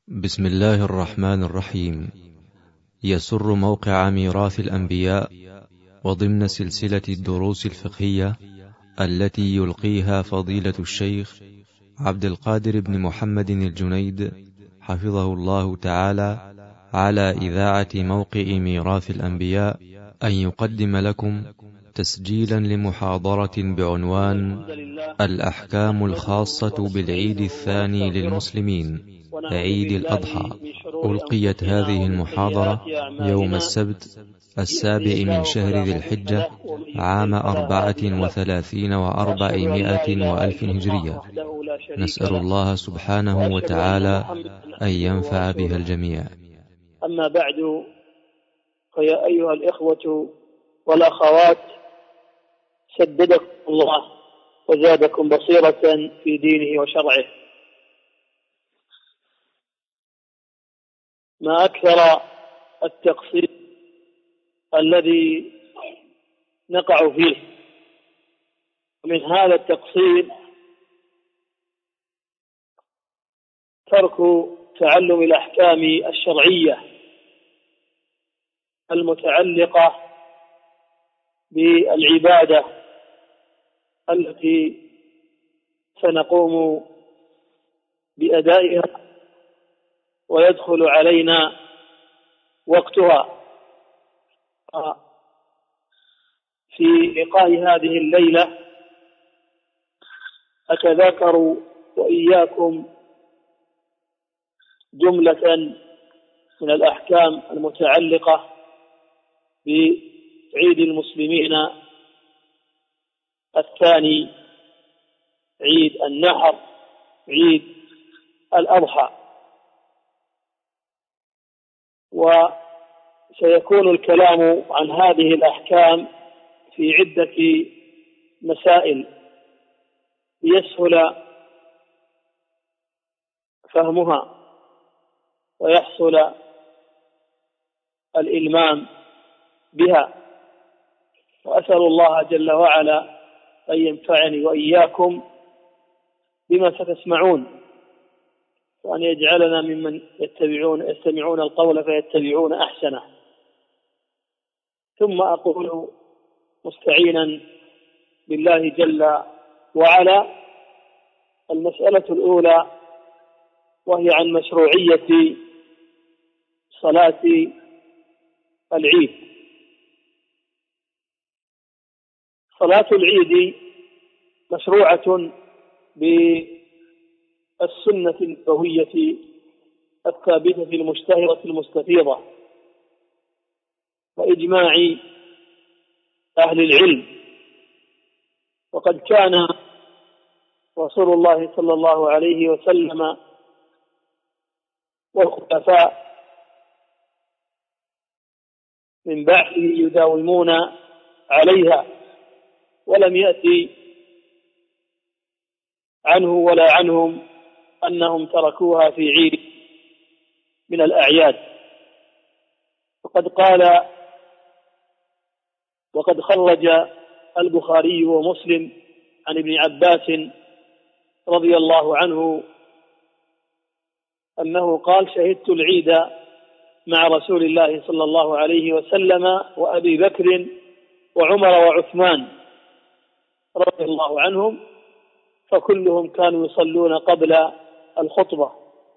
بسم الله الرحمن الرحيم. يسر موقع ميراث الأنبياء وضمن سلسلة الدروس الفقهية التي يلقيها فضيلة الشيخ عبد القادر بن محمد الجنيد حفظه الله تعالى على إذاعة موقع ميراث الأنبياء أن يقدم لكم تسجيلا لمحاضرة بعنوان الأحكام الخاصة بالعيد الثاني للمسلمين عيد الأضحى. ألقيت هذه المحاضرة يوم السبت 7 من شهر ذي الحجة عام 34 و400 وألف هجرية. نسأل الله سبحانه وتعالى أن ينفع بها الجميع. أما بعد، فيا أيها الإخوة والأخوات، سددكم الله وزادكم بصيرة في دينه وشرعه. ما أكثر التقصير الذي نقع فيه، ومن هذا التقصير ترك تعلم الأحكام الشرعية المتعلقة بالعبادة التي سنقوم بأدائها ويدخل علينا وقتها. في لقاء هذه الليلة أتذكر وإياكم جملة من الأحكام المتعلقة بعيد المسلمين الثاني، عيد النحر، عيد الأضحى. وسيكون الكلام عن هذه الأحكام في عدة مسائل ليسهل فهمها ويحصل الإلمام بها، وأسأل الله جل وعلا أن ينفعني وإياكم بما ستسمعون، وأن يجعلنا ممن يستمعون القول فيتبعون أحسنه. ثم أقول مستعينا بالله جل وعلا: المسألة الأولى، وهي عن مشروعية صلاة العيد. صلاة العيد مشروعة بالسنة النبوية الثابتة المشتهرة المستفيضة وإجماع أهل العلم. وقد كان رسول الله صلى الله عليه وسلم والخلفاء من بعده يداومون عليها، ولم يأتي عنه ولا عنهم أنهم تركوها في عيد من الأعياد. وقد خرج البخاري ومسلم عن ابن عباس رضي الله عنه أنه قال: شهدت العيد مع رسول الله صلى الله عليه وسلم وأبي بكر وعمر وعثمان رضي الله عنهم، فكلهم كانوا يصلون قبل الخطبة.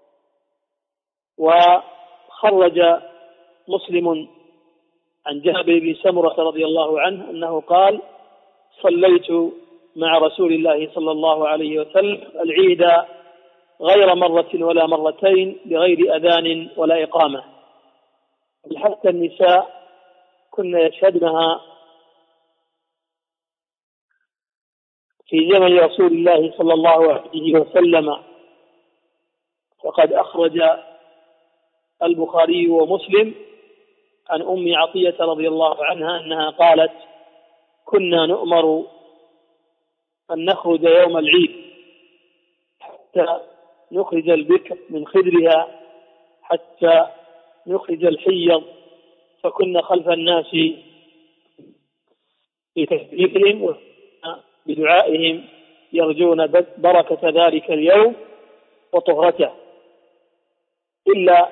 وخرج مسلم عن جابر بن سمرة رضي الله عنه أنه قال: صليت مع رسول الله صلى الله عليه وسلم العيد غير مرة ولا مرتين بغير أذان ولا إقامة. حتى النساء كن يشهدنها في زمن رسول الله صلى الله عليه وسلم. فقد أخرج البخاري ومسلم عن أم عطية رضي الله عنها أنها قالت: كنا نؤمر أن نخرج يوم العيد حتى نخرج البكر من خدرها حتى نخرج الحيض، فكنا خلف الناس في تكبيرهم بدعائهم يرجون بركة ذلك اليوم وطهرته. إلا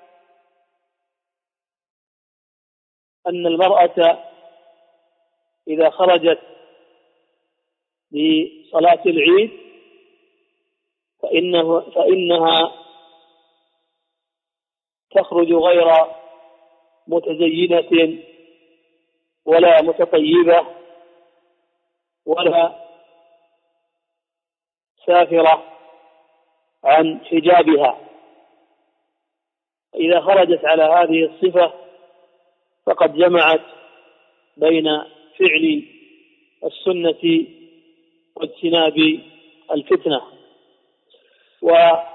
أن المرأة إذا خرجت لصلاة العيد فإنها تخرج غير متزينة ولا متطيبة ولا سافرة عن حجابها. إذا خرجت على هذه الصفة فقد جمعت بين فعل السنة واجتناب الفتنة. وصلاة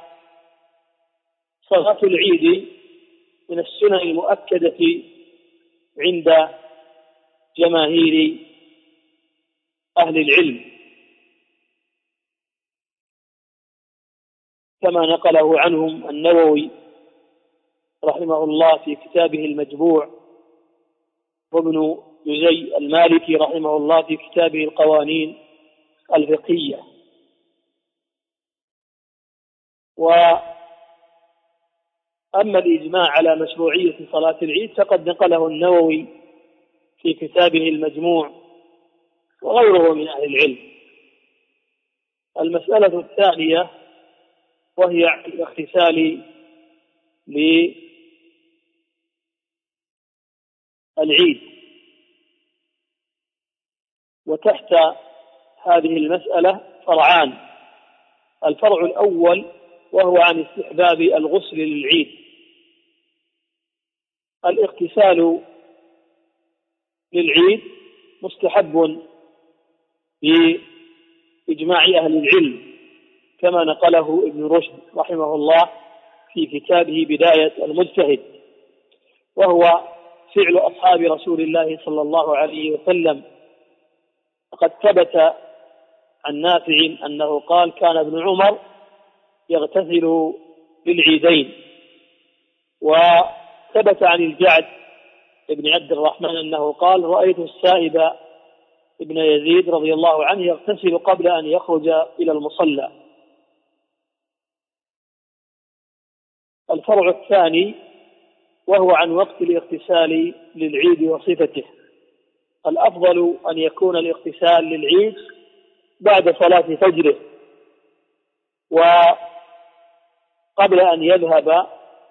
العيد من السنن المؤكدة عند جماهير أهل العلم، كما نقله عنهم النووي رحمه الله في كتابه المجموع، وابن جزي المالكي رحمه الله في كتابه القوانين الفقهية. وأما الإجماع على مشروعية صلاة العيد فقد نقله النووي في كتابه المجموع وغيره من أهل العلم. المسألة الثانية وهي الاغتسال للعيد، وتحت هذه المسألة فرعان. الفرع الأول وهو عن استحباب الغسل للعيد. الاغتسال للعيد مستحب بإجماع أهل العلم، كما نقله ابن رشد رحمه الله في كتابه بداية المجتهد، وهو فعل أصحاب رسول الله صلى الله عليه وسلم. فقد ثبت عن نافع أنه قال: كان ابن عمر يغتسل للعيدين. وثبت عن الجعد ابن عبد الرحمن أنه قال: رأيت السائب ابن يزيد رضي الله عنه يغتسل قبل أن يخرج إلى المصلى. الفرع الثاني وهو عن وقت الاغتسال للعيد وصفته. الأفضل أن يكون الاغتسال للعيد بعد صلاة فجره وقبل أن يذهب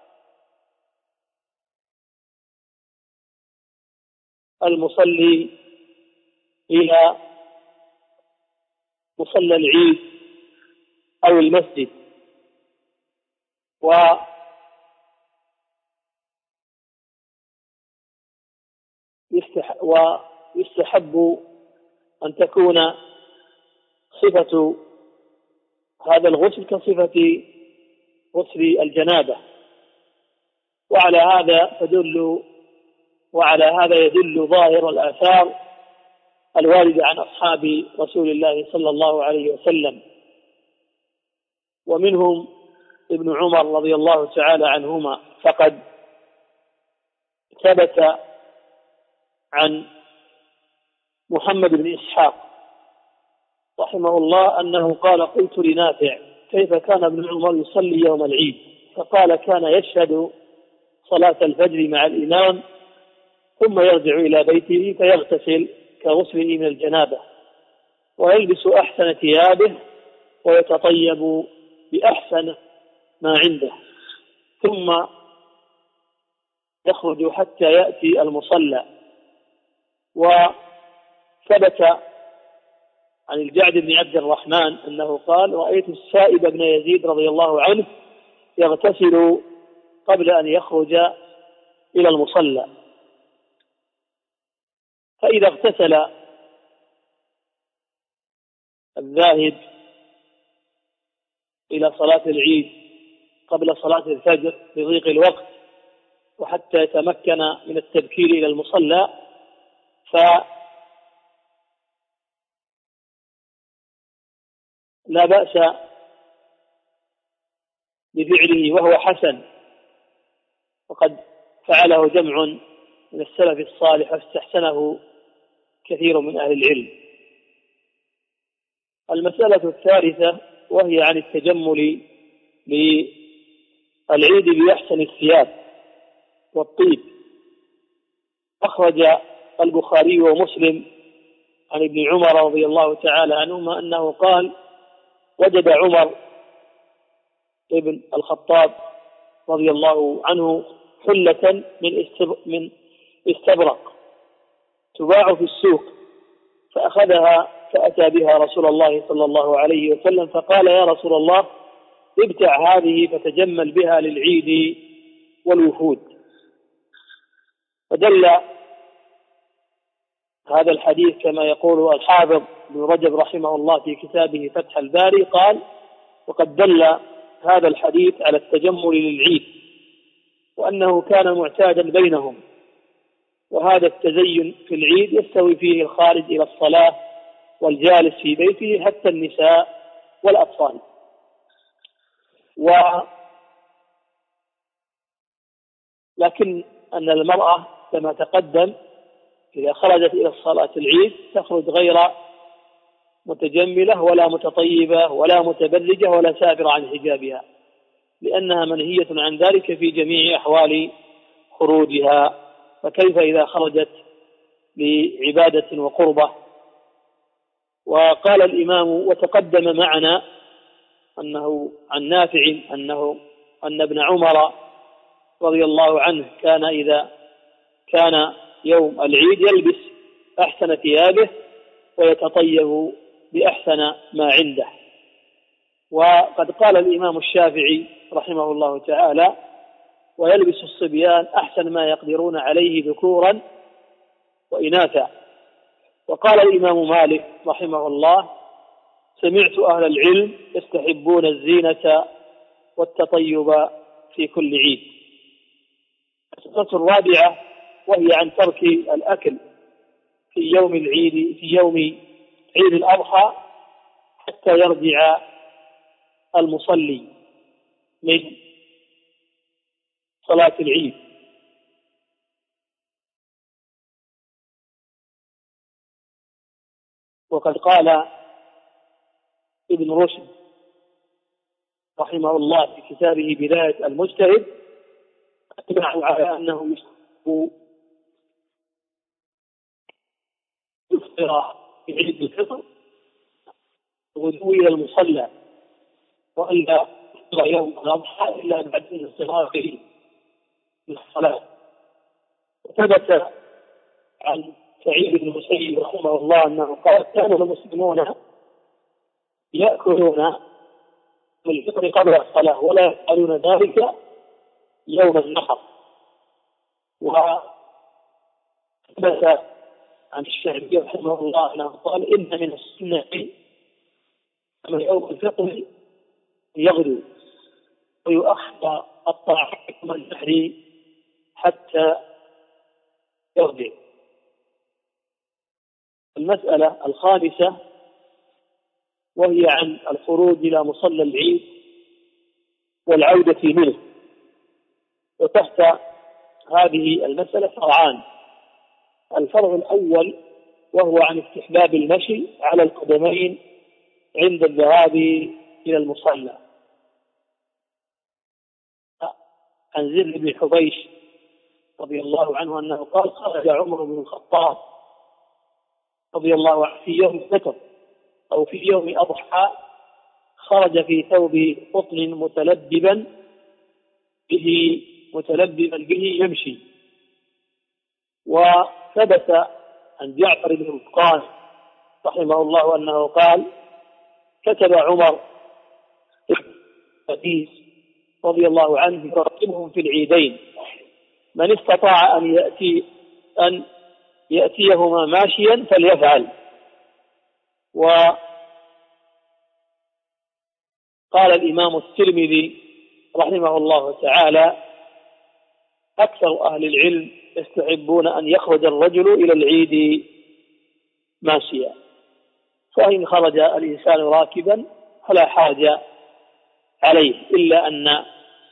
المصلي إلى مصلى العيد أو المسجد. ويستحب أن تكون صفة هذا الغسل كصفة غسل الجنابة، وعلى هذا يدل ظاهر الآثار الواردة عن أصحاب رسول الله صلى الله عليه وسلم، ومنهم ابن عمر رضي الله تعالى عنهما. فقد ثبت عن محمد بن إسحاق رحمه الله أنه قال: قلت لنافع: كيف كان ابن عمر يصلي يوم العيد؟ فقال: كان يشهد صلاة الفجر مع الإمام ثم يرجع إلى بيته فيغتسل كغسله من الجنابة، ويلبس أحسن ثيابه ويتطيب بأحسن ما عنده، ثم يخرج حتى يأتي المصلى. وثبت عن الجعد بن عبد الرحمن أنه قال: رأيت السائب بن يزيد رضي الله عنه يغتسل قبل أن يخرج إلى المصلى. فإذا اغتسل الذاهب إلى صلاة العيد قبل صلاة الفجر لضيق الوقت وحتى يتمكن من التبكير إلى المصلى، فلا بأس بفعله وهو حسن، وقد فعله جمع من السلف الصالح واستحسنه كثير من أهل العلم. المسألة الثالثة وهي عن التجمل العيد بأحسن الثياب والطيب. أخرج البخاري ومسلم عن ابن عمر رضي الله تعالى عنهما أنه قال: وجد عمر ابن الخطاب رضي الله عنه حلة من استبرق تباع في السوق، فأخذها فأتى بها رسول الله صلى الله عليه وسلم، فقال: يا رسول الله، ابتع هذه فتجمل بها للعيد والوفود. فدل هذا الحديث كما يقول الحافظ ابن رجب رحمه الله في كتابه فتح الباري، قال: وقد دل هذا الحديث على التجمل للعيد، وأنه كان معتادا بينهم، وهذا التزين في العيد يستوي فيه الخارج إلى الصلاة والجالس في بيته حتى النساء والأطفال. لكن أن المرأة كما تقدم إذا خرجت إلى الصلاة العيد تخرج غير متجملة ولا متطيبة ولا متبرجة ولا سافرة عن حجابها، لأنها منهية عن ذلك في جميع أحوال خروجها، فكيف إذا خرجت لعبادة وقربة؟ وقال الإمام: وتقدم معنا أنه عن نافع أن ابن عمر رضي الله عنه كان إذا كان يوم العيد يلبس أحسن ثيابه ويتطيب بأحسن ما عنده. وقد قال الإمام الشافعي رحمه الله تعالى: ويلبس الصبيان أحسن ما يقدرون عليه ذكورا وإناثا. وقال الإمام مالك رحمه الله: سمعت أهل العلم يستحبون الزينة والتطيب في كل عيد. السنة الرابعة وهي عن ترك الأكل في يوم العيد، في يوم عيد الأضحى، حتى يرجع المصلي من صلاة العيد. وقد قال ابن رشد رحمه الله في كتابه بداية المجتهد: أجمعوا على أنه يفطر في عيد الفطر غدو إلى المصلى، وألا يفطر يوم الأضحى إلا بعد انصرافه من الصلاة. وثبت عن سعيد بن المسيب رحمه الله أنه قال: كان المسلمون يأكلون من الفطر قبل الصلاة ولا يفعلون ذلك يوم النحر. وثبت عن الشعبي رحمه الله أنه قال: إن من السنة من يوم الفطر يغدو ويؤخر الطعام يوم النحر حتى يرجع. المسألة الخامسة وهي عن الخروج إلى مصلى العيد والعودة منه. وتحت هذه المسألة فرعان: الفرع الأول وهو عن استحباب المشي على القدمين عند الذهاب إلى المصلى. عن زر بن حبيش رضي الله عنه أنه قال: خرج عمر بن الخطاب رضي الله عنه في يوم الفطر أو في يوم أضحى، خرج في ثوب قطن متلببا به يمشي. وثبت عن جعفر بن وقاص رحمه الله أنه قال: كتب عمر حديث رضي الله عنه يرتبهم في العيدين: من استطاع أن يأتيهما ماشيا فليفعل. وقال الإمام الترمذي رحمه الله تعالى: أكثر أهل العلم يستحبون أن يخرج الرجل إلى العيد ماشيا، فإن خرج الإنسان راكبا فلا حاجة عليه، إلا أن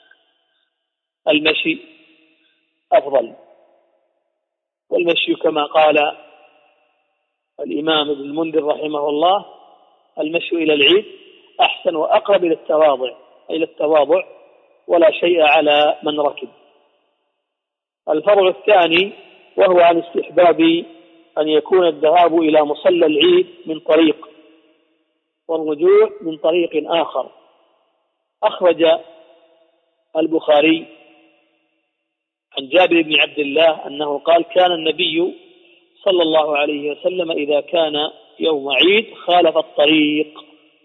المشي أفضل. والمشي كما قال الإمام ابن المنذر رحمه الله: المشي إلى العيد أحسن وأقرب إلى التواضع ولا شيء على من ركب. الفرع الثاني وهو عن استحباب أن يكون الذهاب إلى مصلى العيد من طريق والرجوع من طريق آخر. أخرج البخاري عن جابر بن عبد الله أنه قال: كان النبي صلى الله عليه وسلم إذا كان يوم عيد خالف الطريق.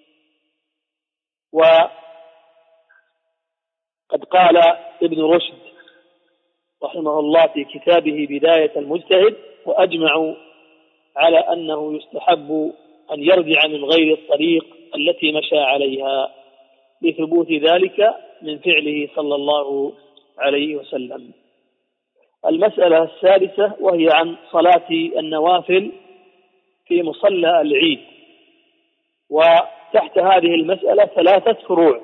وقد قال ابن رشد رحمه الله في كتابه بداية المجتهد: وأجمعوا على أنه يستحب أن يرجع من غير الطريق التي مشى عليها، لثبوت ذلك من فعله صلى الله عليه وسلم. المسألة الثالثة وهي عن صلاة النوافل في مصلى العيد. وتحت هذه المسألة 3 فروع.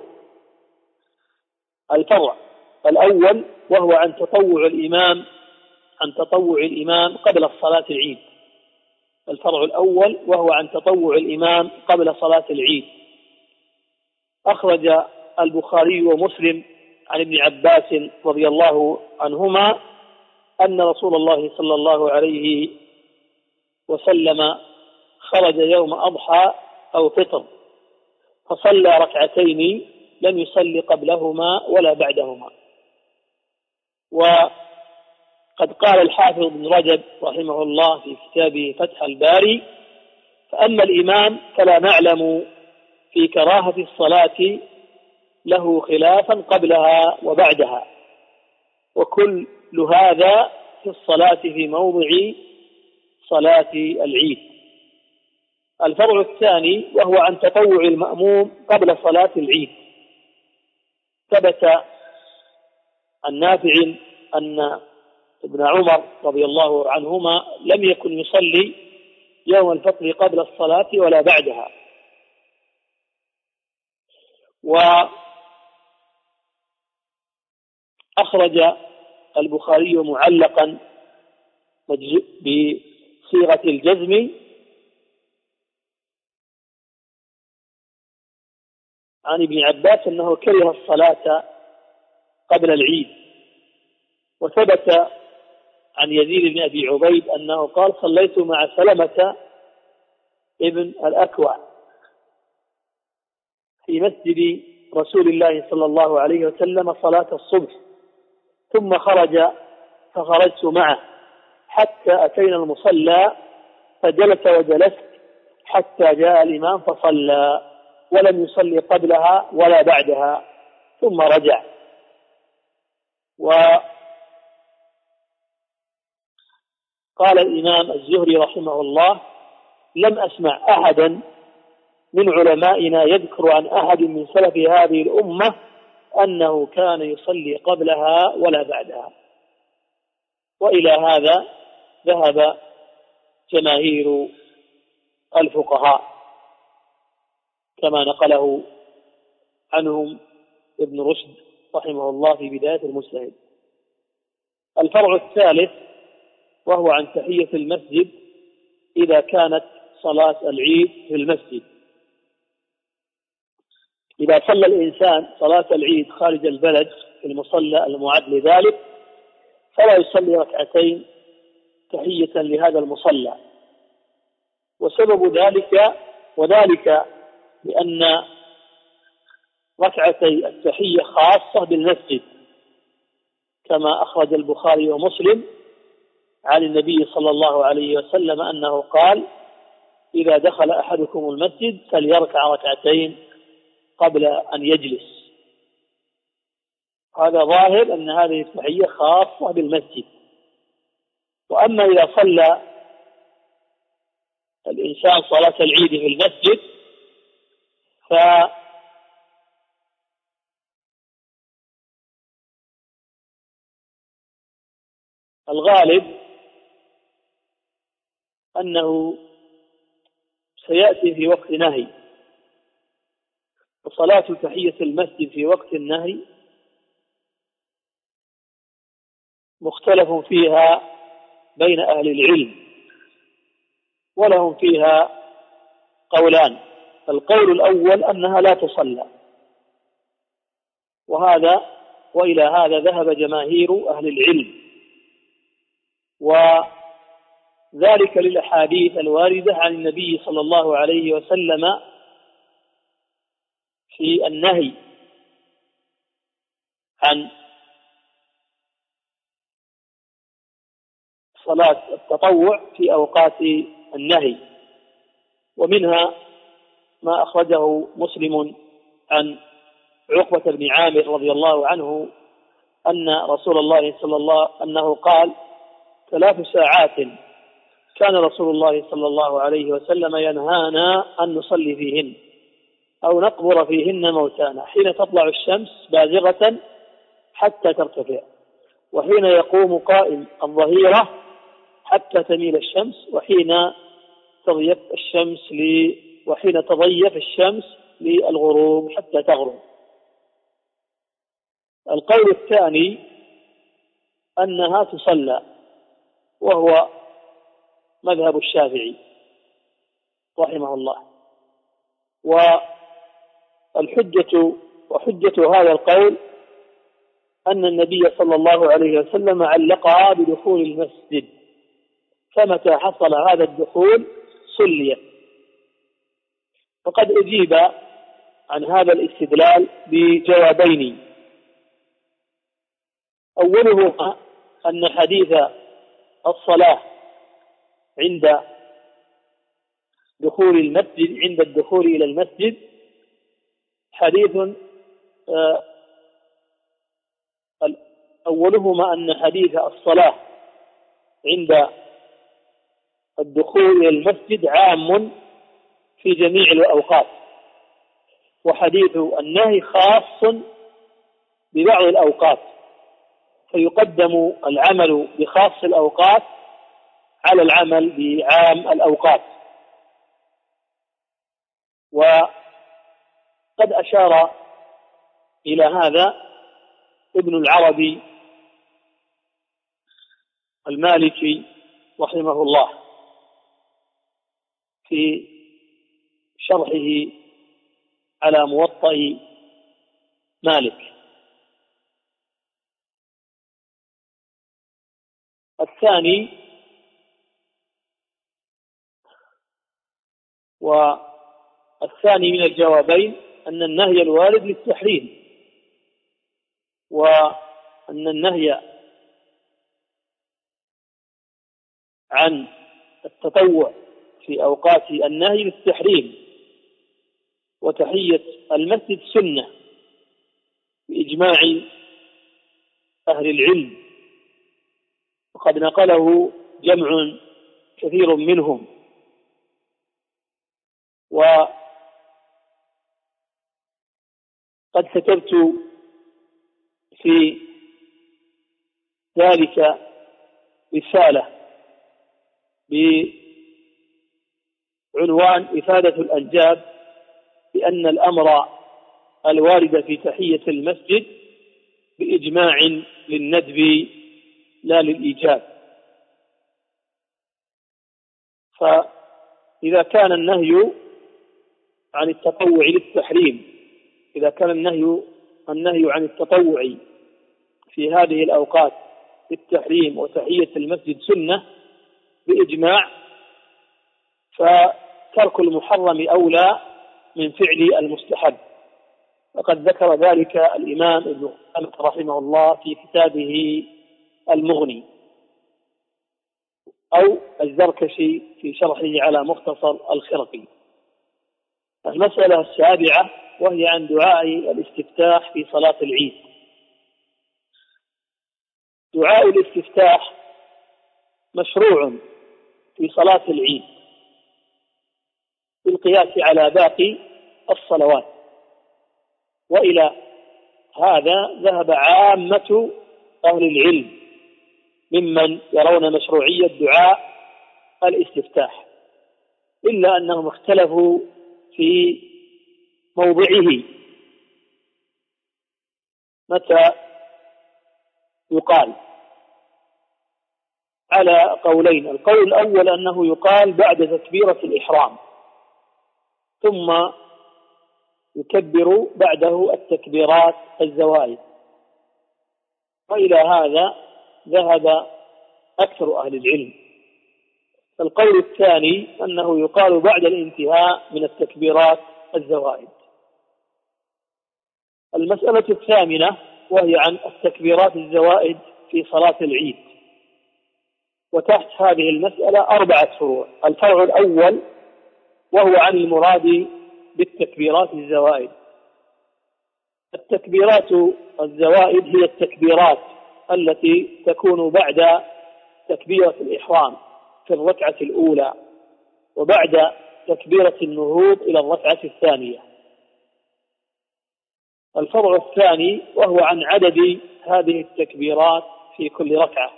الفرع الأول وهو عن تطوع الإمام قبل الصلاة العيد. الفرع الأول وهو عن تطوع الإمام قبل صلاة العيد. أخرج البخاري ومسلم عن ابن عباس رضي الله عنهما أن رسول الله صلى الله عليه وسلم خرج يوم أضحى أو فطر فصلى ركعتين لم يصلي قبلهما ولا بعدهما. وقد قال الحافظ ابن رجب رحمه الله في كتابه فتح الباري: فأما الإمام فلا نعلم في كراهة الصلاة له خلافا قبلها وبعدها، وكل هذا في الصلاة في موضع صلاة العيد. الفرع الثاني وهو عن تطوع المأموم قبل صلاة العيد. ثبت عن نافع أن ابن عمر رضي الله عنهما لم يكن يصلي يوم الفطر قبل الصلاة ولا بعدها. وأخرج البخاري معلقا بصيغة الجزم عن ابن عباس أنه كره الصلاة قبل العيد. وثبت عن يزيد بن أبي عبيد أنه قال: صليت مع سلمة ابن الأكوع في مسجد رسول الله صلى الله عليه وسلم صلاة الصبح، ثم فخرجت معه حتى أتينا المصلى فجلس وجلست حتى جاء الإمام فصلى ولم يصلي قبلها ولا بعدها ثم رجع. وقال الإمام الزهري رحمه الله: لم أسمع أحدا من علمائنا يذكر عن أحد من سلف هذه الأمة أنه كان يصلي قبلها ولا بعدها. وإلى هذا ذهب جماهير الفقهاء كما نقله عنهم ابن رشد رحمه الله في بداية المجتهد. الفرع الثالث وهو عن تحية المسجد إذا كانت صلاة العيد في المسجد. إذا صلى الإنسان صلاة العيد خارج البلد في المصلى المعد لذلك فلا يصلي ركعتين تحية لهذا المصلى. وسبب ذلك لأن ركعتي التحية خاصة بالمسجد، كما أخرج البخاري ومسلم عن النبي صلى الله عليه وسلم أنه قال: إذا دخل أحدكم المسجد فليركع ركعتين قبل أن يجلس. هذا ظاهر أن هذه التحية خاصة بالمسجد. وأما إذا صلى الإنسان صلاة العيد في المسجد فالغالب أنه سيأتي في وقت نهي، وصلاة تحية المسجد في وقت النهي مختلف فيها بين أهل العلم ولهم فيها قولان. القول الأول أنها لا تصلى، وهذا وإلى هذا ذهب جماهير أهل العلم، وذلك للأحاديث الواردة عن النبي صلى الله عليه وسلم في النهي عن صلاة التطوع في أوقات النهي، ومنها ما أخرجه مسلم عن عقبة بن عامر رضي الله عنه أن رسول الله أنه قال: 3 ساعات كان رسول الله صلى الله عليه وسلم ينهانا أن نصلي فيهن أو نقبر فيهن موتانا، حين تطلع الشمس بازغة حتى ترتفع، وحين يقوم قائم الظهيرة حتى تميل الشمس، وحين تضيف الشمس للغروب حتى تغرب. القول الثاني أنها تصلى، وهو مذهب الشافعي رحمه الله. وحجة هذا القول أن النبي صلى الله عليه وسلم علقها بدخول المسجد، فمتى حصل هذا الدخول صليت. فقد أجيب عن هذا الاستدلال بجوابين: أولهما أن حديث الصلاة عند الدخول إلى المسجد حديث أولهما أن حديث الصلاة عند الدخول إلى المسجد عام في جميع الأوقات، وحديث النهي خاص ببعض الأوقات، فيقدم العمل بخاص الأوقات على العمل بعام الأوقات. وقد أشار إلى هذا ابن العربي المالكي رحمه الله في شرحه على موطأ مالك. الثاني من الجوابين أن النهي الوارد للتحريم، وأن النهي عن التطوع في أوقات النهي للتحريم، وتحية المسجد سنة بإجماع أهل العلم، وقد نقله جمع كثير منهم. وقد كتبت في ذلك رسالة بعنوان إفادة الأنجاب بأن الأمر الوارد في تحية المسجد بإجماع للندب لا للإيجاب. فإذا كان النهي عن التطوع للتحريم، إذا كان النهي عن التطوع في هذه الأوقات للتحريم وتحية المسجد سنة بإجماع، فترك المحرم أولى من فعل المستحب. وقد ذكر ذلك الإمام ابن قدامة رحمه الله في كتابه المغني، أو الزركشي في شرحه على مختصر الخرقي. المسألة السابعة وهي عن دعاء الاستفتاح في صلاة العيد. دعاء الاستفتاح مشروع في صلاة العيد بالقياس على باقي الصلوات، وإلى هذا ذهب عامة أهل العلم ممن يرون مشروعية دعاء الاستفتاح، إلا أنهم اختلفوا في موضعه متى يقال على قولين. القول الأول أنه يقال بعد تكبيرة الإحرام، ثم يكبر بعده التكبيرات الزوائد، وإلى هذا ذهب أكثر أهل العلم. القول الثاني أنه يقال بعد الانتهاء من التكبيرات الزوائد. المسألة الثامنة وهي عن التكبيرات الزوائد في صلاة العيد، وتحت هذه المسألة 4 فروع. الفرع الأول وهو عن المراد بالتكبيرات الزوائد. التكبيرات الزوائد هي التكبيرات التي تكون بعد تكبيرة الإحرام في الركعة الأولى وبعد تكبيرة النهوض إلى الركعة الثانية. الفرع الثاني وهو عن عدد هذه التكبيرات في كل ركعة.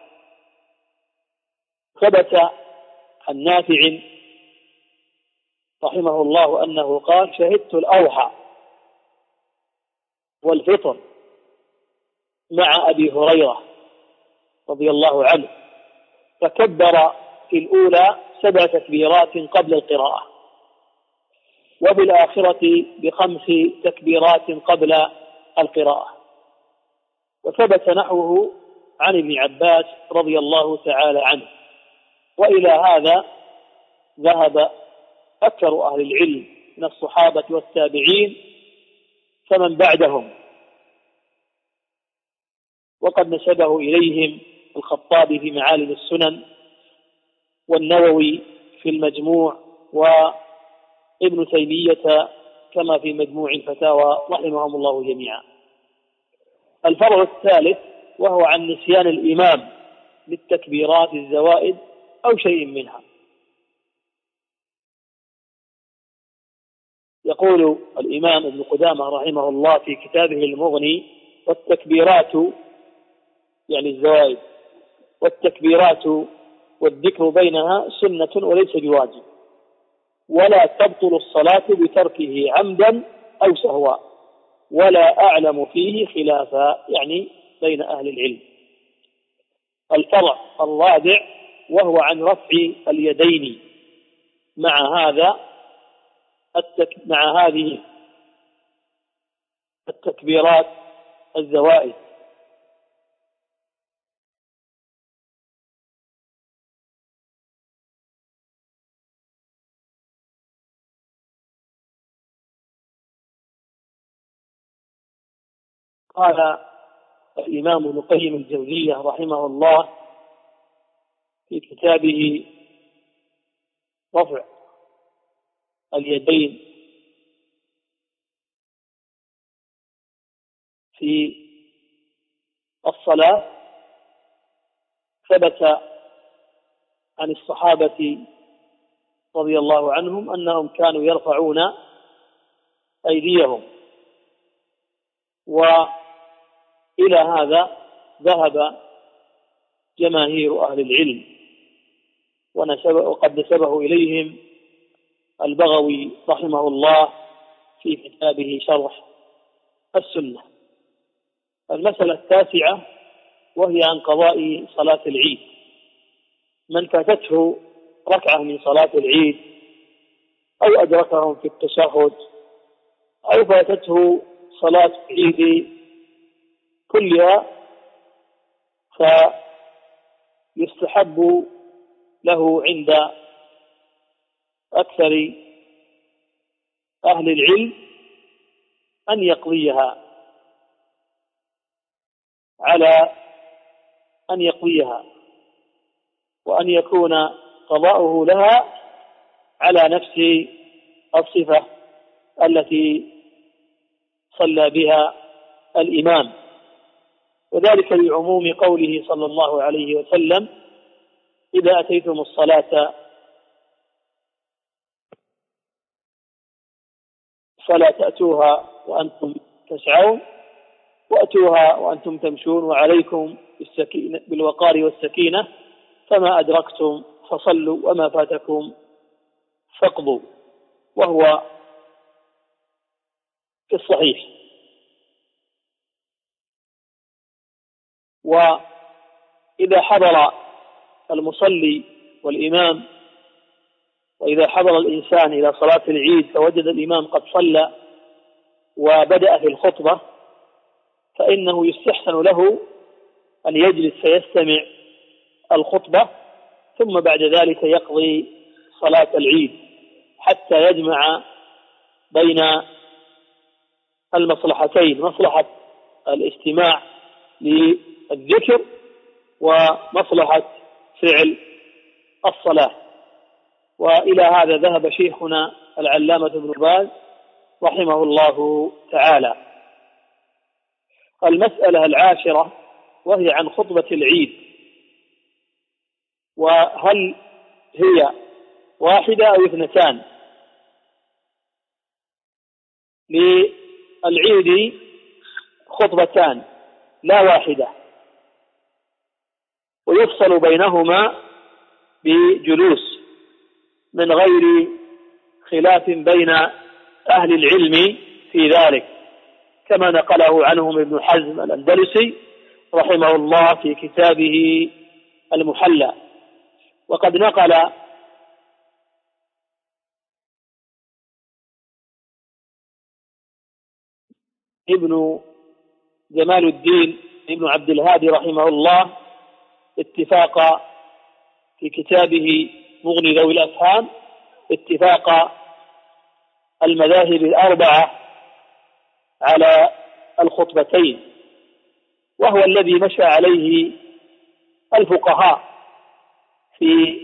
ثبت عن نافع رحمه الله أنه قال: شهدت الأضحى والفطر مع أبي هريرة رضي الله عنه، فكبر في الأولى 7 تكبيرات قبل القراءة، وفي الآخرة ب5 تكبيرات قبل القراءة. وثبت نحوه عن ابن عباس رضي الله تعالى عنه. وإلى هذا ذهب أكثر أهل العلم من الصحابة والتابعين فمن بعدهم، وقد نسبه إليهم الخطابي في معالم السنن، والنووي في المجموع، وابن تيمية كما في مجموع الفتاوى رحمهم الله جميعا. الفرع الثالث وهو عن نسيان الإمام للتكبيرات الزوائد أو شيء منها. يقول الإمام ابن قدامة رحمه الله في كتابه المغني: والتكبيرات يعني الزوائد، والتكبيرات والذكر بينها سنة وليس بواجب، ولا تبطل الصلاة بتركه عمدا أو سهوا، ولا أعلم فيه خلافا، يعني بين أهل العلم. الفرع الرابع وهو عن رفع اليدين مع هذه التكبيرات الزوائد. قال الإمام ابن القيم الجوزية رحمه الله في كتابه رفع اليدين في الصلاة: ثبت عن الصحابة رضي الله عنهم أنهم كانوا يرفعون أيديهم، وإلى هذا ذهب جماهير أهل العلم، وقد نسبه إليهم البغوي رحمه الله في كتابه شرح السنة. المسألة التاسعة وهي عن قضاء صلاة العيد. من فاتته ركعة من صلاة العيد أو أدركهم في التشهد أو فاتته صلاة العيد كلها، فيستحب له عند أكثر أهل العلم أن يقضيها وأن يكون قضاؤه لها على نفس الصفة التي صلى بها الإمام، وذلك لعموم قوله صلى الله عليه وسلم: إذا أتيتم الصلاة فلا تأتوها وأنتم تسعون، وأتوها وأنتم تمشون، وعليكم بالوقار والسكينة، فما أدركتم فصلوا وما فاتكم فاقضوا. وهو في الصحيح. وإذا حضر المصلي والإمام، وإذا حضر الإنسان إلى صلاة العيد فوجد الإمام قد صلى وبدأ في الخطبة، فإنه يستحسن له أن يجلس فيستمع الخطبة ثم بعد ذلك يقضي صلاة العيد حتى يجمع بين المصلحتين، مصلحة الاستماع للذكر ومصلحة فعل الصلاة. وإلى هذا ذهب شيخنا العلامة ابن باز رحمه الله تعالى. المسألة 10 وهي عن خطبة العيد، وهل هي واحدة أو اثنتان؟ للعيد خطبتان لا واحدة، ويفصل بينهما بجلوس من غير خلاف بين أهل العلم في ذلك، كما نقله عنهم ابن حزم الأندلسي رحمه الله في كتابه المحلى. وقد نقل ابن جمال الدين ابن عبد الهادي رحمه الله اتفاق في كتابه مغني ذوي الأفهام اتفاق المذاهب الأربعة على الخطبتين، وهو الذي مشى عليه الفقهاء في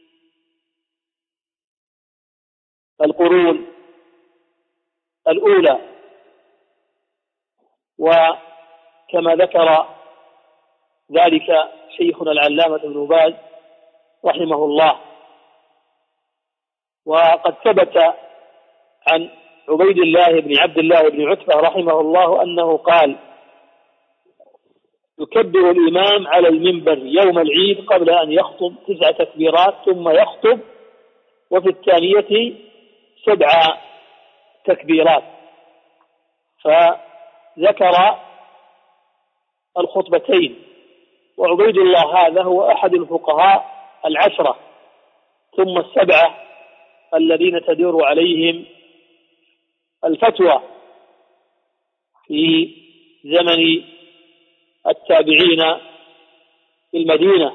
القرون الأولى. وكما ذكر ذلك شيخنا العلامة ابن باز رحمه الله. وقد ثبت عن عبيد الله بن عبد الله بن عتبة رحمه الله أنه قال: يكبر الإمام على المنبر يوم العيد قبل أن يخطب 9 تكبيرات ثم يخطب، وفي الثانية 7 تكبيرات. فذكر الخطبتين. وعبيد الله هذا هو أحد الفقهاء 10 ثم 7 الذين تدور عليهم الفتوى في زمن التابعين في المدينة،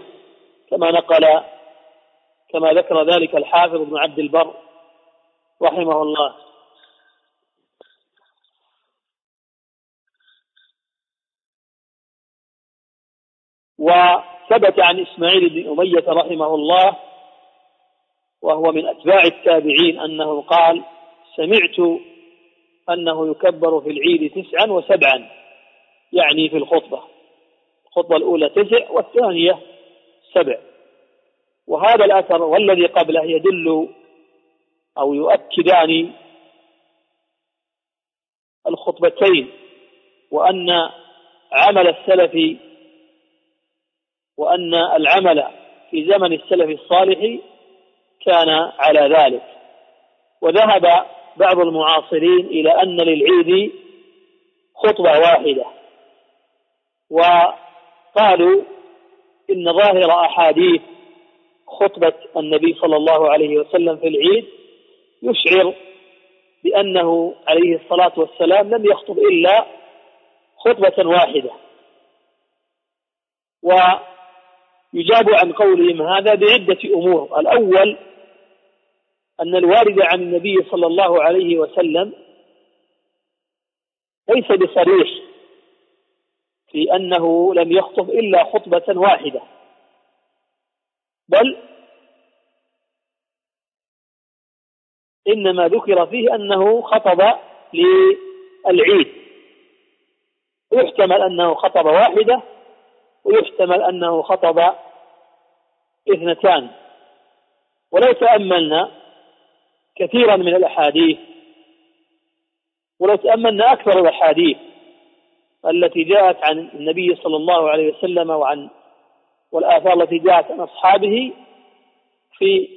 كما ذكر ذلك الحافظ ابن عبد البر رحمه الله. وثبت عن إسماعيل بن أمية رحمه الله وهو من أتباع التابعين أنه قال: سمعت أنه يكبر في العيد 9 و7، يعني في الخطبة الأولى 9 والثانية 7. وهذا الأثر والذي قبله يدل أو يؤكدان الخطبتين، وأن العمل في زمن السلف الصالح كان على ذلك. وذهب بعض المعاصرين إلى أن للعيد خطبة واحدة، وقالوا إن ظاهر أحاديث خطبة النبي صلى الله عليه وسلم في العيد يشعر بأنه عليه الصلاة والسلام لم يخطب إلا خطبة واحدة. ويجاب عن قولهم هذا بعدة أمور. الأول أن الوارد عن النبي صلى الله عليه وسلم ليس بصريح في أنه لم يخطب إلا خطبة واحدة، بل إنما ذكر فيه أنه خطب للعيد، ويحتمل أنه خطب واحدة ويحتمل أنه خطب 2. ولو تأملنا كثيرا من الأحاديث، ولو تأملنا أكثر الأحاديث التي جاءت عن النبي صلى الله عليه وسلم والآثار التي جاءت عن أصحابه في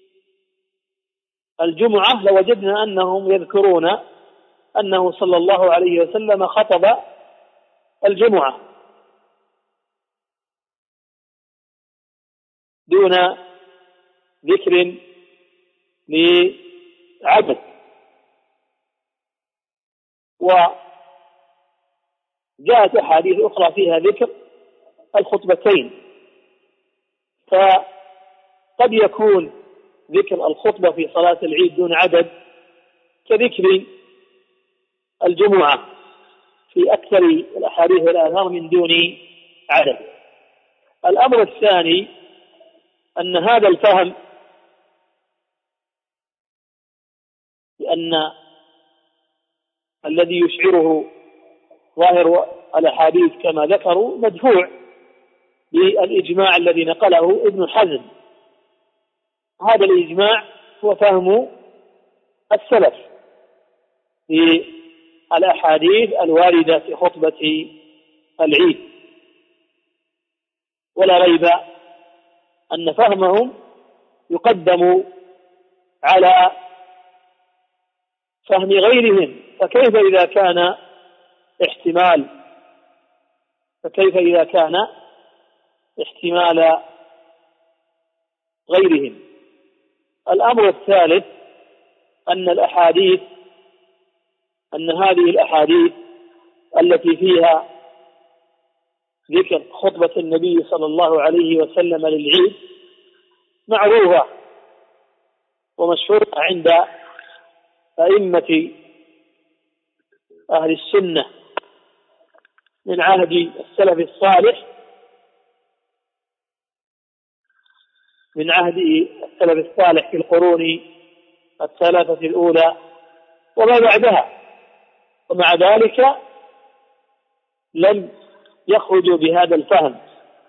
الجمعة، لوجدنا أنهم يذكرون أنه صلى الله عليه وسلم خطب الجمعة دون ذكر لعبد. وجاءت أحاديث أخرى فيها ذكر الخطبتين. فقد يكون ذكر الخطبة في صلاة العيد دون عدد كذكر الجمعة في أكثر الأحاديث والآثار من دون عدد. الأمر الثاني أن هذا الفهم لأن الذي يشعره ظاهر الأحاديث كما ذكروا مدفوع بالإجماع الذي نقله ابن حزم. هذا الإجماع هو فهم السلف للأحاديث الواردة في خطبة العيد، ولا ريب أن فهمهم يقدم على فهم غيرهم. فكيف إذا كان احتمال غيرهم. الأمر الثالث أن هذه الأحاديث التي فيها ذكر خطبة النبي صلى الله عليه وسلم للعيد معروفة ومشهورة عند أئمة أهل السنة من عهد السلف الصالح، في القرون الثلاثة الأولى وما بعدها، ومع ذلك لم يخرجوا بهذا الفهم.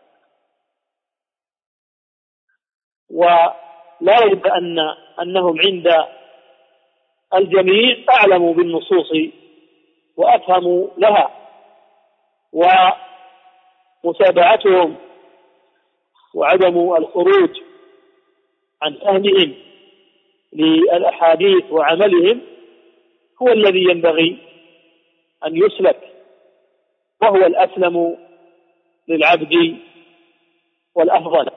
ولا ريب أنهم عند الجميع أعلموا بالنصوص وأفهموا لها، ومتابعتهم وعدم الخروج عن فهمهم للأحاديث وعملهم هو الذي ينبغي أن يسلك، وهو الأسلم للعبد والأفضل.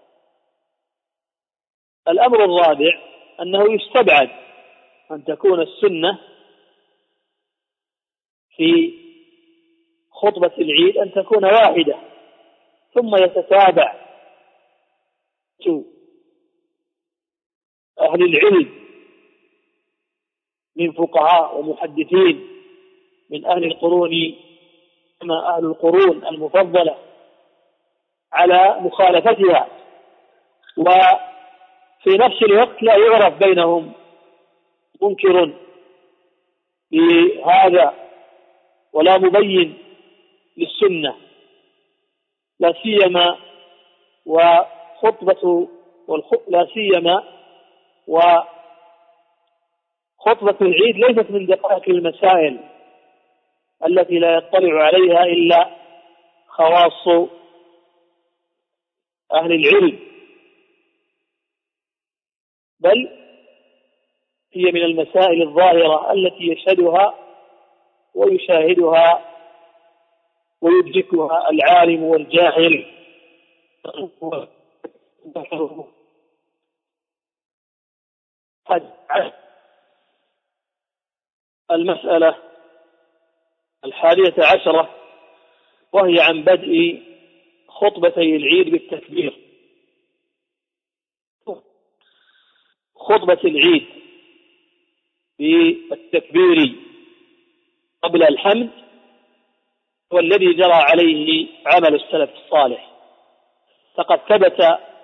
الأمر الرابع أنه يستبعد أن تكون السنة في خطبة العيد أن تكون واحدة ثم يتتابع أهل العلم من فقهاء ومحدثين من أهل القرون كما أهل القرون المفضلة على مخالفتها، وفي نفس الوقت لا يعرف بينهم منكر لهذا ولا مبين للسنة، لا سيما وخطبة العيد ليست من دقائق المسائل التي لا يطلع عليها إلا خواص أهل العلم، بل هي من المسائل الظاهرة التي يشهدها ويشاهدها ويدركها العالم والجاهل. المسألة 11 وهي عن بدء خطبتي العيد بالتكبير. خطبة العيد بالتكبير قبل الحمد هو الذي جرى عليه عمل السلف الصالح، فقد ثبت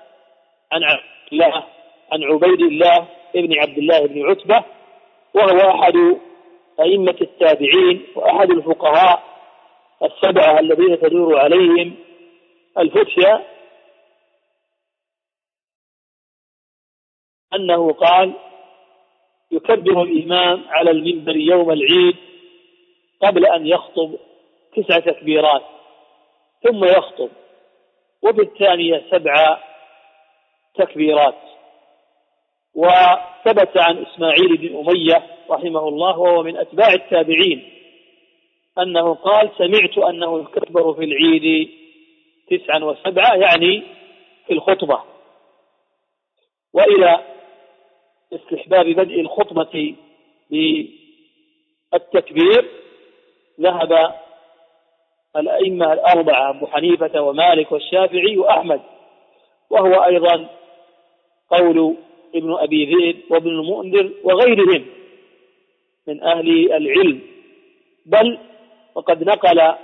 عن عبيد الله ابن عبد الله بن عتبة، وهو أحد أئمة التابعين وأحد الفقهاء السبعة الذين تدور عليهم الفتيا، أنه قال: يكبر الإمام على المنبر يوم العيد قبل أن يخطب 9 تكبيرات ثم يخطب، وفي الثانية 7 تكبيرات. وثبت عن إسماعيل بن أمية رحمه الله وهو من أتباع التابعين أنه قال: سمعت أنه يكبر في العيد 9 و7، يعني في الخطبة. وإلى استحباب بدء الخطبة بالتكبير ذهب الأئمة الأربعة أبو حنيفة ومالك والشافعي وأحمد، وهو أيضا قول ابن أبي ذئب وابن المنذر وغيرهم من أهل العلم. بل وقد نقل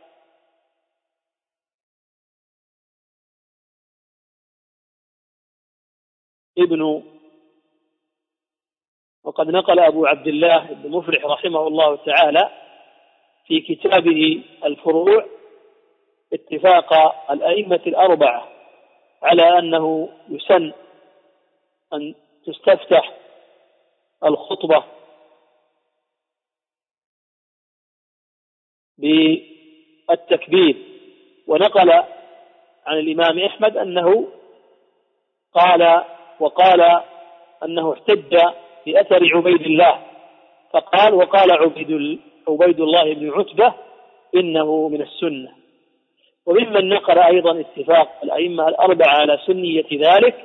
أبو عبد الله بن مفلح رحمه الله تعالى في كتابه الفروع اتفاق الأئمة الأربعة على أنه يسن أن تستفتح الخطبة بالتكبير. ونقل عن الإمام أحمد أنه وقال أنه احتج بأثر عبيد الله، فقال وقال عبيد الله بن عتبة إنه من السنة. وممن نقل أيضا اتفاق الأئمة الأربعة على سنية ذلك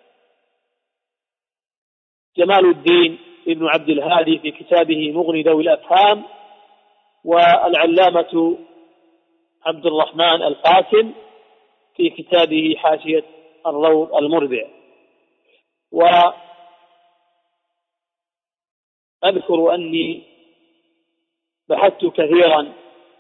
جمال الدين ابن عبد الهادي في كتابه مغني ذوي الأفهام، والعلامة عبد الرحمن القاسم في كتابه حاشية الروض المربع. وأذكر أني بحثت كثيرا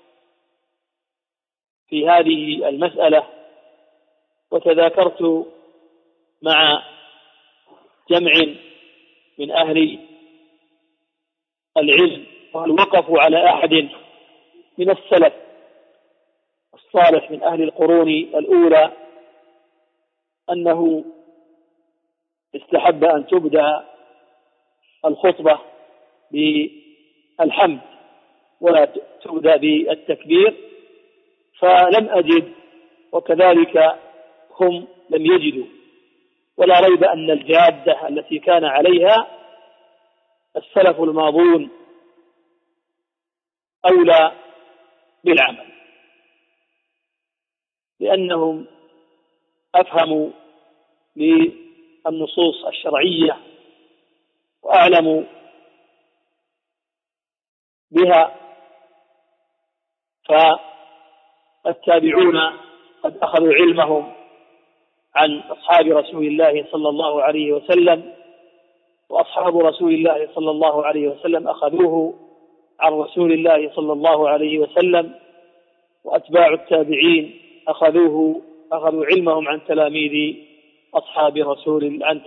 في هذه المسألة، وتذاكرت مع جمع من أهل العلم وهل وقفوا على أحد من السلف الصالح من أهل القرون الأولى أنه استحب أن تبدأ الخطبة بالحمد ولا تبدأ بالتكبير، فلم أجد، وكذلك هم لم يجدوا. ولا ريب أن الجادة التي كان عليها السلف الماضون أولى بالعمل، لأنهم أفهموا للنصوص الشرعية وأعلموا بها. فالتابعون قد أخذوا علمهم عن أصحاب رسول الله صلى الله عليه وسلم، وأصحاب رسول الله صلى الله عليه وسلم أخذوه عن رسول الله صلى الله عليه وسلم، وأتباع التابعين أخذوا علمهم عن تلاميذ أصحاب رسول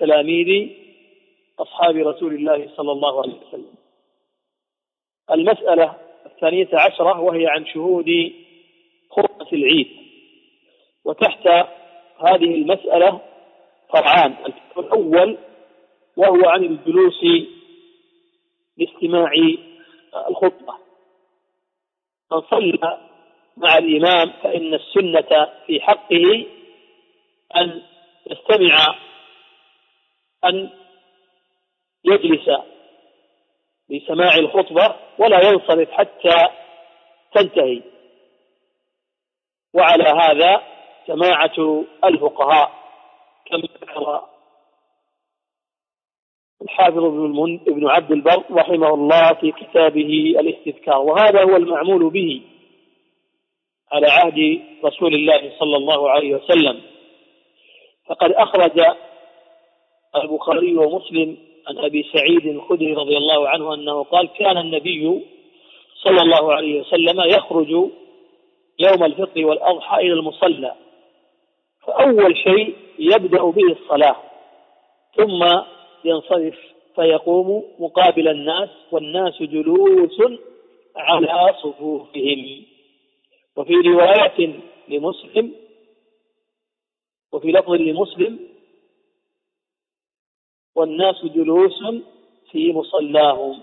الله صلى الله عليه وسلم. المسألة 12 وهي عن شهود خطبة العيد. وتحت هذه المسألة فرعان. الأول وهو عن الجلوس لاستماع الخطبة. من صلى مع الإمام فإن السنة في حقه أن يستمع، أن يجلس لسماع الخطبة ولا ينصرف حتى تنتهي. وعلى هذا جماعة الفقهاء كما ذكر الحافظ ابن عبد البر رحمه الله في كتابه الاستذكار. وهذا هو المعمول به على عهد رسول الله صلى الله عليه وسلم. فقد أخرج البخاري ومسلم عن أبي سعيد الخدري رضي الله عنه أنه قال: كان النبي صلى الله عليه وسلم يخرج يوم الفطر والأضحى إلى المصلى، فأول شيء يبدأ به الصلاة، ثم ينصرف فيقوم مقابل الناس والناس جلوس على صفوفهم. وفي رواية لمسلم وفي لفظ لمسلم: والناس جلوس في مصلاهم.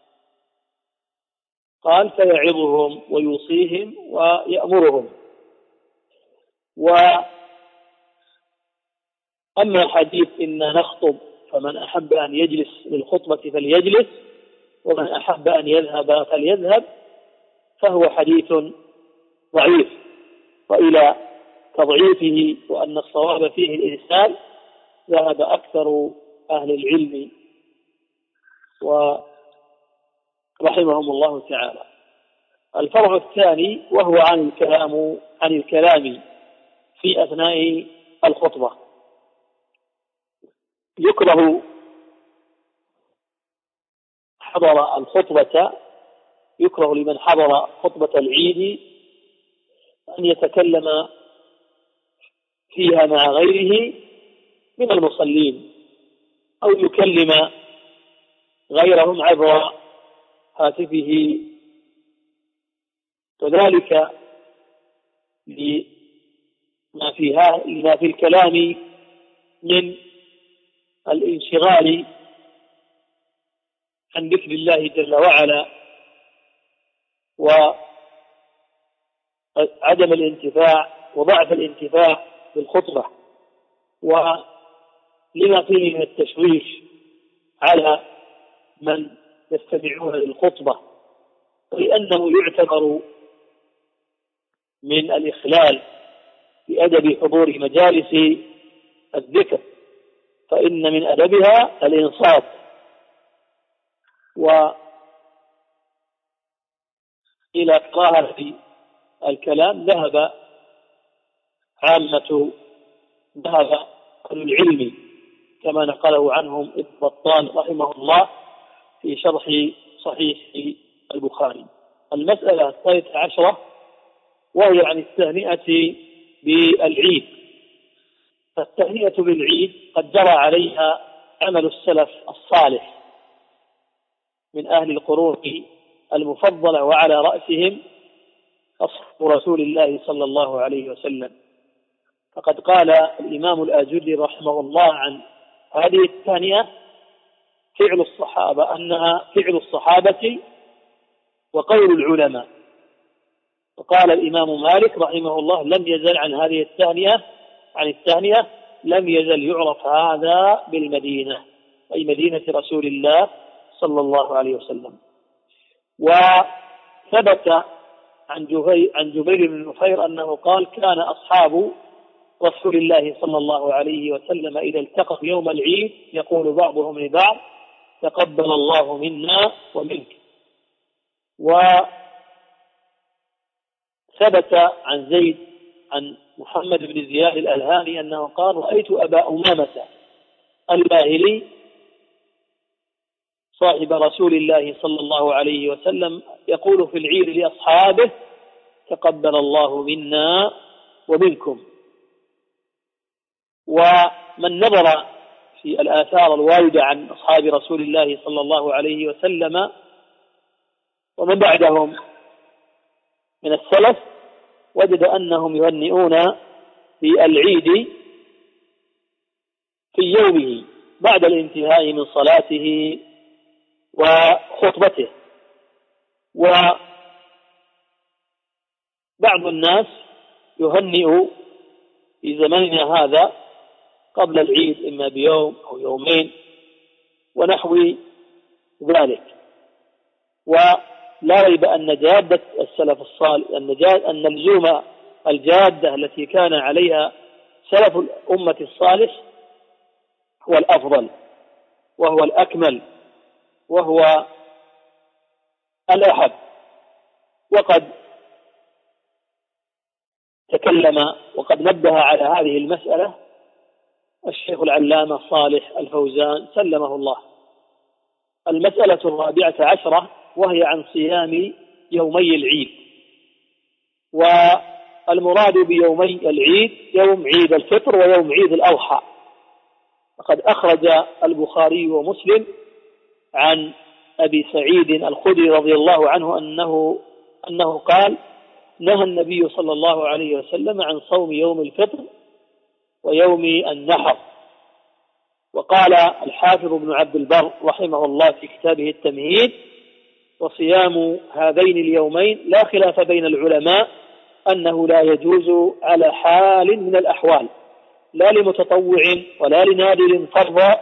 قال: فيعظهم ويوصيهم ويأمرهم. وأما حديث إن نخطب فمن أحب أن يجلس للخطبة فليجلس ومن أحب أن يذهب فليذهب، فهو حديث ضعيف. وإلى تضعيفه وأن الصواب فيه الإرسال ذهب أكثر أهل العلم ورحمهم الله تعالى. الفرع الثاني وهو عن الكلام في أثناء الخطبة. يكره لمن حضر خطبة العيد أن يتكلم فيها مع غيره من المصلين أو يكلم غيرهم عبر هاتفه، وذلك لما في الكلام من الانشغال عن ذكر الله جل وعلا وعدم الانتفاع وضعف الانتفاع بالخطبة، ولما فيه من التشويش على من يستمعون للخطبة، ولأنه يعتبر من الإخلال بأدب حضور مجالس الذكر، فإن من أدبها الإنصات. وإلى كراهة الكلام ذهب أهل العلم كما نقله عنهم ابن بطال رحمه الله في شرح صحيح البخاري. المسألة 13 وهي عن التهنئة بالعيد. فالتهنئة بالعيد قد جرى عليها عمل السلف الصالح من أهل القرون المفضلة، وعلى رأسهم أصحاب رسول الله صلى الله عليه وسلم. فقد قال الإمام الآجري رحمه الله عن هذه التهنئة فعل الصحابة، أنها فعل الصحابة وقول العلماء. وقال الإمام مالك رحمه الله لم يزل عن هذه التهنئة لم يزل يعرف هذا بالمدينة، أي مدينة رسول الله صلى الله عليه وسلم. وثبت عن جبير بن نفير أنه قال كان أصحاب رسول الله صلى الله عليه وسلم إذا التقوا يوم العيد يقول بعضهم لبعض تقبل الله منا ومنك. وثبت عن محمد بن زياد الألهاني أنه قال رأيت أبا أمامة الباهلي صاحب رسول الله صلى الله عليه وسلم يقول في العيد لأصحابه تقبل الله منا ومنكم. ومن نظر في الآثار الواردة عن أصحاب رسول الله صلى الله عليه وسلم ومن بعدهم من السلف وجد أنهم يهنئون بالعيد في يومه بعد الانتهاء من صلاته وخطبته. وبعض الناس يهنئ في زماننا هذا قبل العيد إما بيوم أو يومين ونحو ذلك. ولا ريب أن جادة السلف الصالح أن لزوم الجادة التي كان عليها سلف الأمة الصالح هو الأفضل وهو الأكمل وهو الأحب. وقد تكلم وقد نبه على هذه المسألة الشيخ العلامة صالح الفوزان سلمه الله. المسألة 14 وهي عن صيام يومي العيد. والمراد بيومي العيد يوم عيد الفطر ويوم عيد الأضحى. وقد أخرج البخاري ومسلم عن أبي سعيد الخدري رضي الله عنه أنه قال نهى النبي صلى الله عليه وسلم عن صوم يوم الفطر ويوم النحر. وقال الحافظ ابن عبد البر رحمه الله في كتابه التمهيد وصيام هذين اليومين لا خلاف بين العلماء أنه لا يجوز على حال من الأحوال، لا لمتطوع ولا لنادر فرضا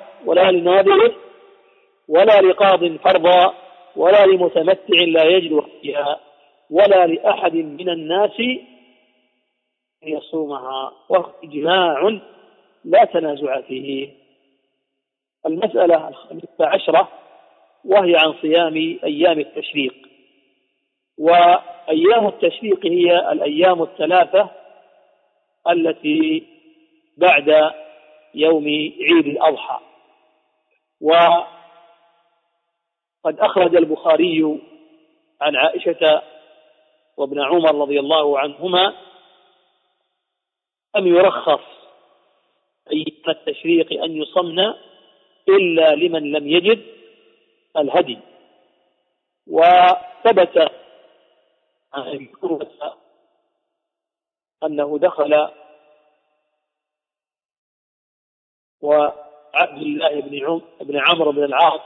ولا لقاض فرضا ولا لمتمتع لا يجد فيها ولا لأحد من الناس أن يصومها، وهو إجماع لا تنازع فيه. المسألة 15 وهي عن صيام أيام التشريق. وأيام التشريق هي الأيام الثلاثة التي بعد يوم عيد الأضحى. وقد أخرج البخاري عن عائشة وابن عمر رضي الله عنهما أن يرخص أيام التشريق أن يصمن إلا لمن لم يجد الهدي. وثبت عن عروة أنه دخل وعبد الله بن عمرو بن العاص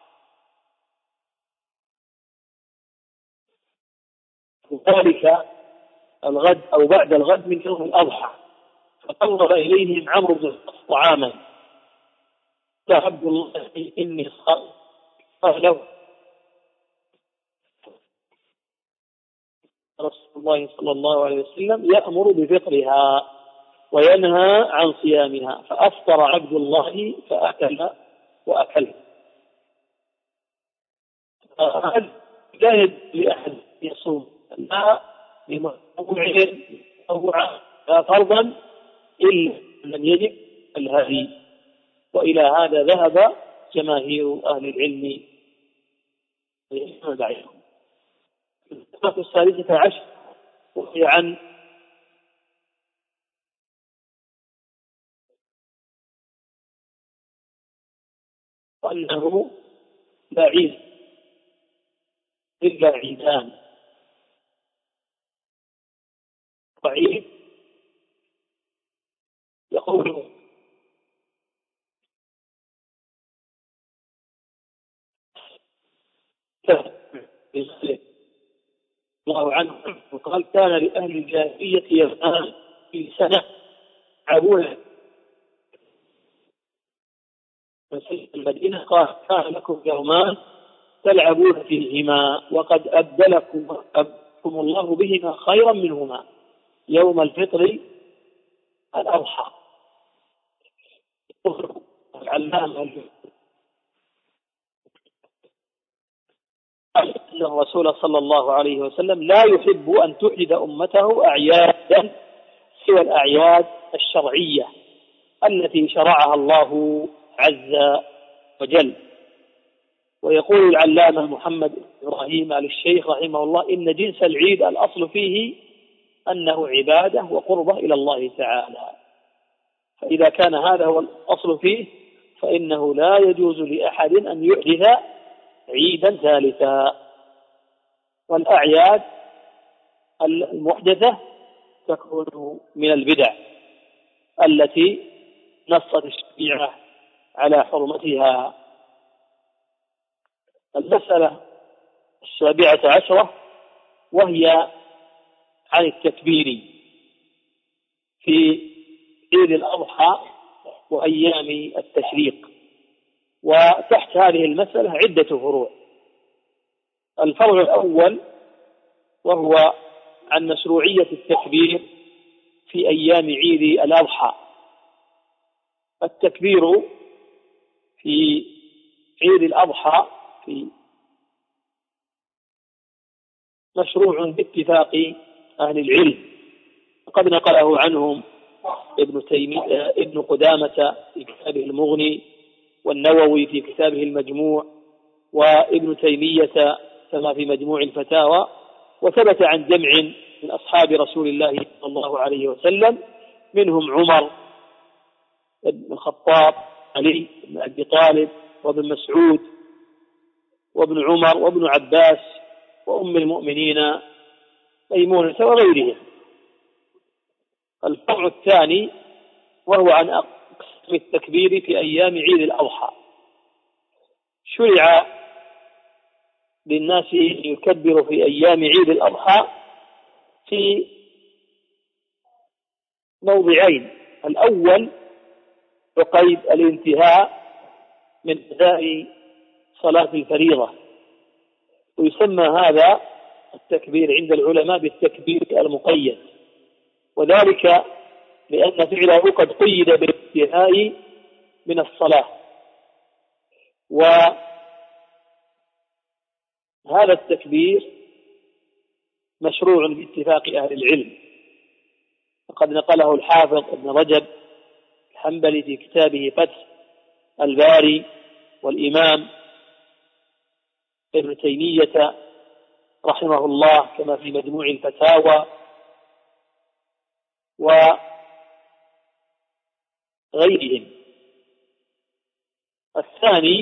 ذلك الغد أو بعد الغد من يوم الأضحى، فقرب إليهم عمرو بن العاص طعاما، قال عبد الله إني صائم، قال له رسول الله صلى الله عليه وسلم يأمر بفطرها وينهى عن صيامها، فأفطر عبد الله فأكل وأكل. لا يجوز لأحد يصوم لا لمتطوع لا فرضا إلا من يجب الهدي، وإلى هذا ذهب جماهير أهل العلم. الثالثة عشر وهي عن أنه لا عيد إلا عيدان، وعيد يقول الله عنه وقال كان لأهل الجاهلية يومان في سنة عبوه مسجد المدينة، قال كان لكم يومان تلعبون فيهما وقد أبدلكم الله بهما خيرا منهما يوم الفطر الأضحى. العلامة أن الرسول صلى الله عليه وسلم لا يحب أن تحدث أمته أعيادا سوى الأعياد الشرعية التي شرعها الله عز وجل. ويقول العلامة محمد إبراهيم آل الشيخ رحمه الله إن جنس العيد الأصل فيه أنه عبادة وقربة إلى الله تعالى، فإذا كان هذا هو الأصل فيه فإنه لا يجوز لأحد أن يحدث عيدا ثالثا. والأعياد المحدثة تكون من البدع التي نصت الشريعة على حرمتها. المسألة 17 وهي عن التكبير في عيد الأضحى وأيام التشريق. وتحت هذه المسألة عدة فروع. الفرع الأول وهو عن مشروعية التكبير في أيام عيد الأضحى. التكبير في عيد الأضحى مشروع باتفاق أهل العلم، وقد نقله عنهم ابن قدامة في كتابه المغني، والنووي في كتابه المجموع، وابن تيمية كما في مجموع الفتاوى. وثبت عن جمع من أصحاب رسول الله صلى الله عليه وسلم منهم عمر بن الخطاب، علي بن أبي طالب، وابن مسعود، وابن عمر، وابن عباس، وأم المؤمنين ميمونة وغيرهم. الفرع الثاني وهو عن أقسام التكبير في أيام عيد الأضحى. شرع للناس يكبر في أيام عيد الأضحى في موضعين: الأول عقيب الانتهاء من أداء صلاة الفريضة، ويسمى هذا التكبير عند العلماء بالتكبير المقيد، وذلك لأن فعله قد قيد بالانتهاء من الصلاة. وهذا التكبير مشروع باتفاق أهل العلم، وقد نقله الحافظ ابن رجب الحنبلي في كتابه فتح الباري، والإمام ابن تيمية رحمه الله كما في مجموع الفتاوى وغيرهم. الثاني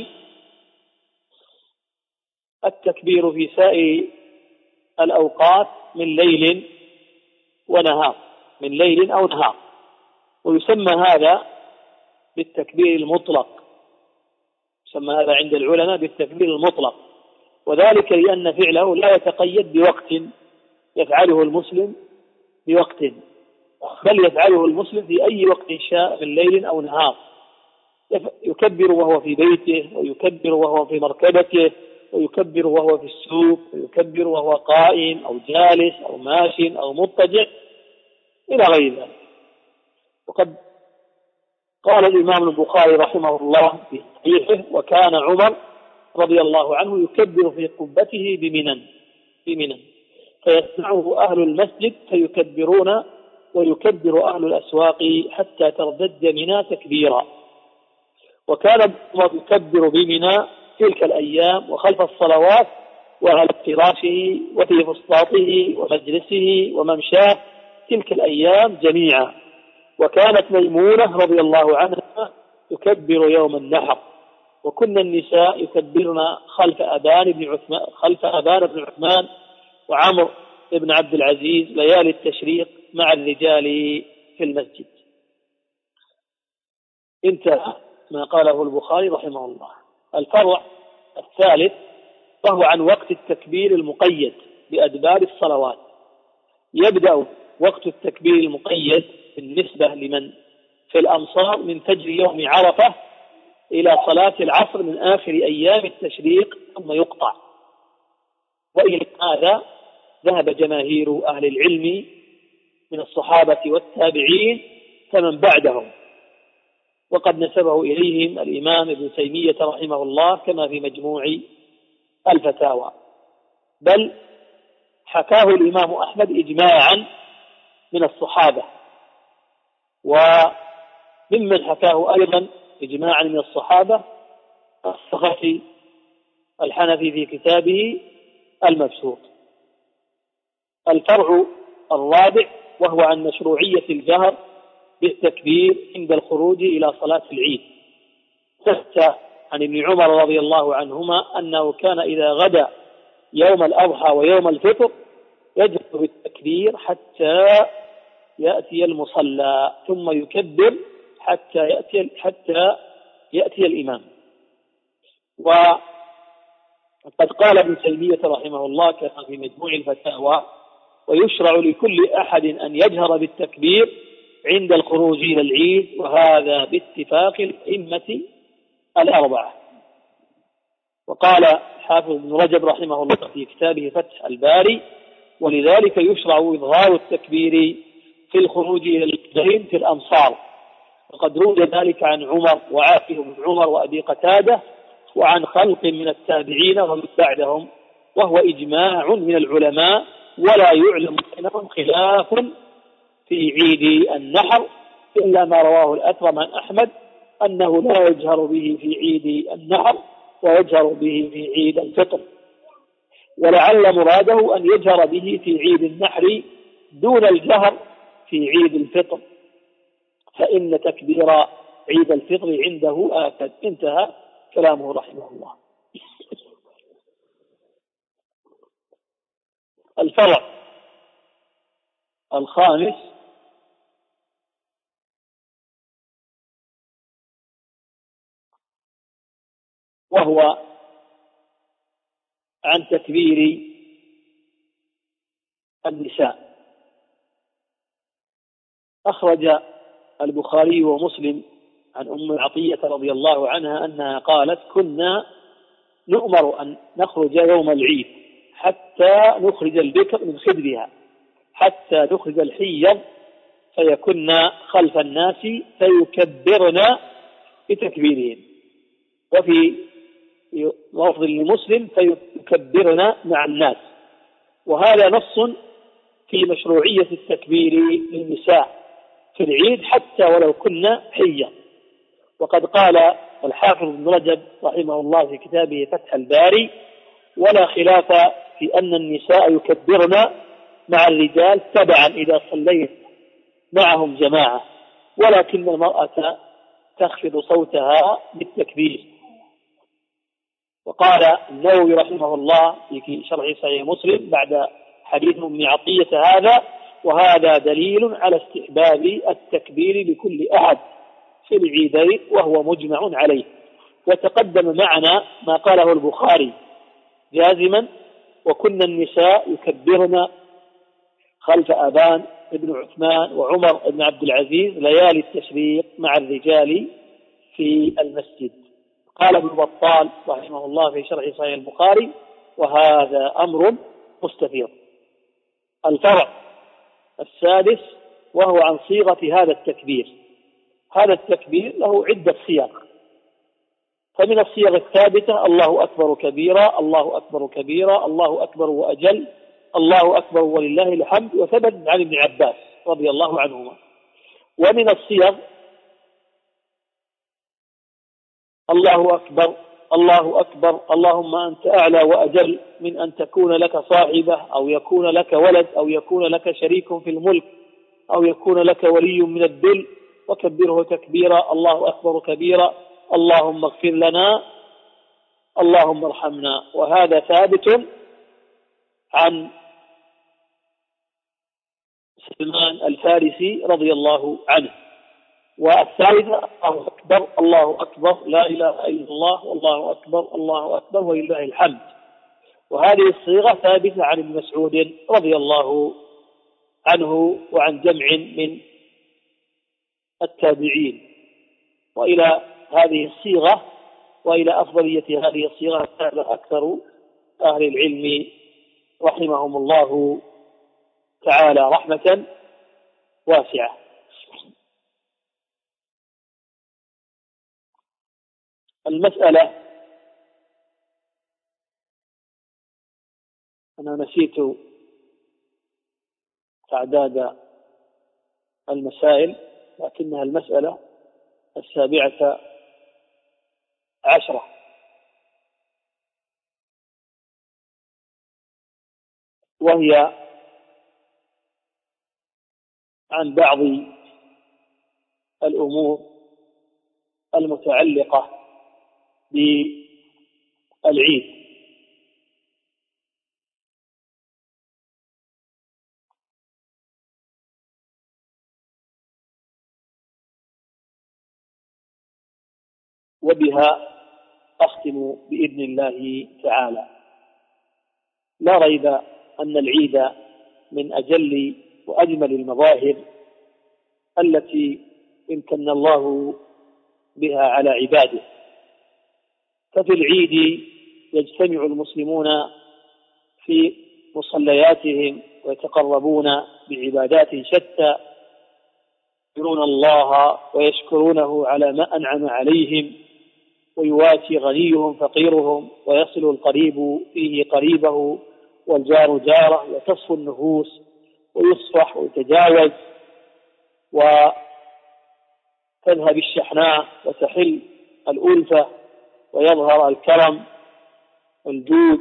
التكبير في سائر الأوقات من ليل ونهار، من ليل أو نهار، ويسمى هذا بالتكبير المطلق، يسمى هذا عند العلماء بالتكبير المطلق، وذلك لأن فعله لا يتقيد بوقت يفعله المسلم بوقت، بل يفعله المسلم في أي وقت شاء من ليل أو نهار، يكبر وهو في بيته، ويكبر وهو في مركبته، ويكبر وهو في السوق، ويكبر وهو قائم أو جالس أو ماش أو مضطجع إلى غير ذلك. وقد قال الإمام البخاري رحمه الله في صحيحه: وكان عمر رضي الله عنه يكبر في قبته بمنى فيسمعه أهل المسجد فيكبرون، ويكبر أهل الأسواق حتى ترتد منى تكبيرا. وكان عمر يكبر بمنى تلك الأيام وخلف الصلوات وعلى فراشه وفي فسطاطه ومجلسه وممشاه تلك الأيام جميعا. وكانت ميمونة رضي الله عنها تكبر يوم النحر، وكنا النساء يكبرن خلف أبان بن عثمان وعمر بن عبد العزيز ليالي التشريق مع الرجال في المسجد. انتهى ما قاله البخاري رحمه الله. الفرع الثالث وهو عن وقت التكبير المقيد بأدبار الصلوات. يبدأ وقت التكبير المقيد بالنسبة لمن في الأمصار من فجر يوم عرفة إلى صلاة العصر من آخر أيام التشريق ثم يقطع. وإلى هذا ذهب جماهير أهل العلم من الصحابة والتابعين فمن بعدهم، وقد نسبه إليهم الإمام ابن تيمية رحمه الله كما في مجموع الفتاوى، بل حكاه الإمام أحمد إجماعا من الصحابة، وممن حكاه أيضا إجماعا من الصحابة السخطي الحنفي في كتابه المبسوط. الفرع الرابع وهو عن مشروعية الجهر بالتكبير عند الخروج إلى صلاة العيد. ثبت عن ابن عمر رضي الله عنهما أنه كان إذا غدا يوم الأضحى ويوم الفطر يجهر بالتكبير حتى يأتي المصلى ثم يكبر حتى يأتي الإمام. وقد قال ابن تيمية رحمه الله كما في مجموع الفتاوى: ويشرع لكل أحد أن يجهر بالتكبير عند الخروج إلى العيد، وهذا باتفاق الأئمة الأربعة. وقال حافظ ابن رجب رحمه الله في كتابه فتح الباري: ولذلك يشرع إظهار التكبير في الخروج إلى العيدين في الأمصار، وقد روي ذلك عن عمر وعاصم بن عمر وأبي قتادة وعن خلق من التابعين ومن بعدهم، وهو إجماع من العلماء، ولا يعلم بينهم خلاف في عيد النحر إلا ما رواه الأثرم عن أحمد أنه لا يجهر به في عيد النحر ويجهر به في عيد الفطر، ولعل مراده أن يجهر به في عيد النحر دون الجهر في عيد الفطر، فإن تكبير عيد الفطر عنده آكد. انتهى كلامه رحمه الله. الفرع الخامس وهو عن تكبير النساء. أخرج البخاري ومسلم عن أم عطية رضي الله عنها أنها قالت: كنا نؤمر أن نخرج يوم العيد حتى نخرج البكر من خدرها حتى نخرج الحيض فيكن خلف الناس فيكبرن بتكبيرهم، وفي لفظ لمسلم فيكبرن مع الناس، وهذا نص في مشروعية التكبير للنساء في العيد حتى ولو كنا حيا. وقد قال الحافظ ابن رجب رحمه الله في كتابه فتح الباري: ولا خلاف في أن النساء يكبرن مع الرجال تبعا إذا صليت معهم جماعة، ولكن المرأة تخفض صوتها بالتكبير. وقال النووي رحمه الله في شرح صحيح مسلم بعد حديث أم عطية هذا: وهذا دليل على استحباب التكبير لكل أحد في العيدين وهو مجمع عليه. وتقدم معنا ما قاله البخاري جازما: وكنا النساء يكبرن خلف أبان بن عثمان وعمر بن عبد العزيز ليالي التشريق مع الرجال في المسجد. قال ابن بطال رحمه الله في شرح صحيح البخاري: وهذا أمر مستفيض. الفرع السادس وهو عن صيغة هذا التكبير. هذا التكبير له عدة صيغ، فمن الصيغ الثابتة: الله أكبر كبيرا، الله أكبر كبيرا، الله أكبر وأجل، الله أكبر ولله الحمد، وثبت عن ابن عباس رضي الله عنهما. ومن الصيغ: الله أكبر، الله أكبر، اللهم أنت أعلى وأجل من أن تكون لك صاحبة أو يكون لك ولد أو يكون لك شريك في الملك أو يكون لك ولي من الذل، وكبره تكبيرا، الله أكبر كبيرا، اللهم اغفر لنا، اللهم ارحمنا. وهذا ثابت عن سلمان الفارسي رضي الله عنه. والثالثة: الله أكبر، الله أكبر، لا إله إلا الله، والله أكبر، الله أكبر ولله الحمد. وهذه الصيغة ثابتة عن ابن مسعود رضي الله عنه وعن جمع من التابعين. وإلى هذه الصيغة وإلى أفضلية هذه الصيغة ذهب أكثر أهل العلم رحمهم الله تعالى رحمة واسعة. المسألة، أنا نسيت تعداد المسائل، لكنها المسألة 17، وهي عن بعض الأمور المتعلقة بالعيد. وبها أختم بإذن الله تعالى. لا ريب أن العيد من أجل وأجمل المظاهر التي امتن الله بها على عباده. ففي العيد يجتمع المسلمون في مصلياتهم ويتقربون بعبادات شتى، يذكرون الله ويشكرونه على ما أنعم عليهم، ويواسي غنيهم فقيرهم، ويصل القريب فيه قريبه والجار جاره، وتصفو النفوس ويصفح ويتجاوز، وتذهب الشحناء وتحل الألفة، ويظهر الكرم والجود،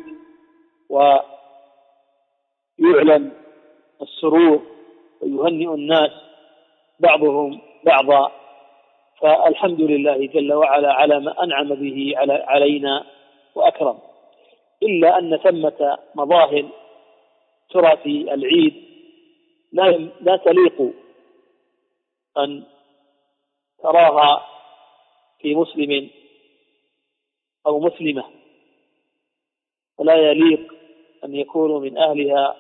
ويعلن السرور، ويهنئ الناس بعضهم بعضا. فالحمد لله جل وعلا على ما أنعم به علينا وأكرم. إلا أن ثمة مظاهر ترى في العيد لا تليق أن تراها في مسلم أو مسلمة، ولا يليق أن يكونوا من أهلها.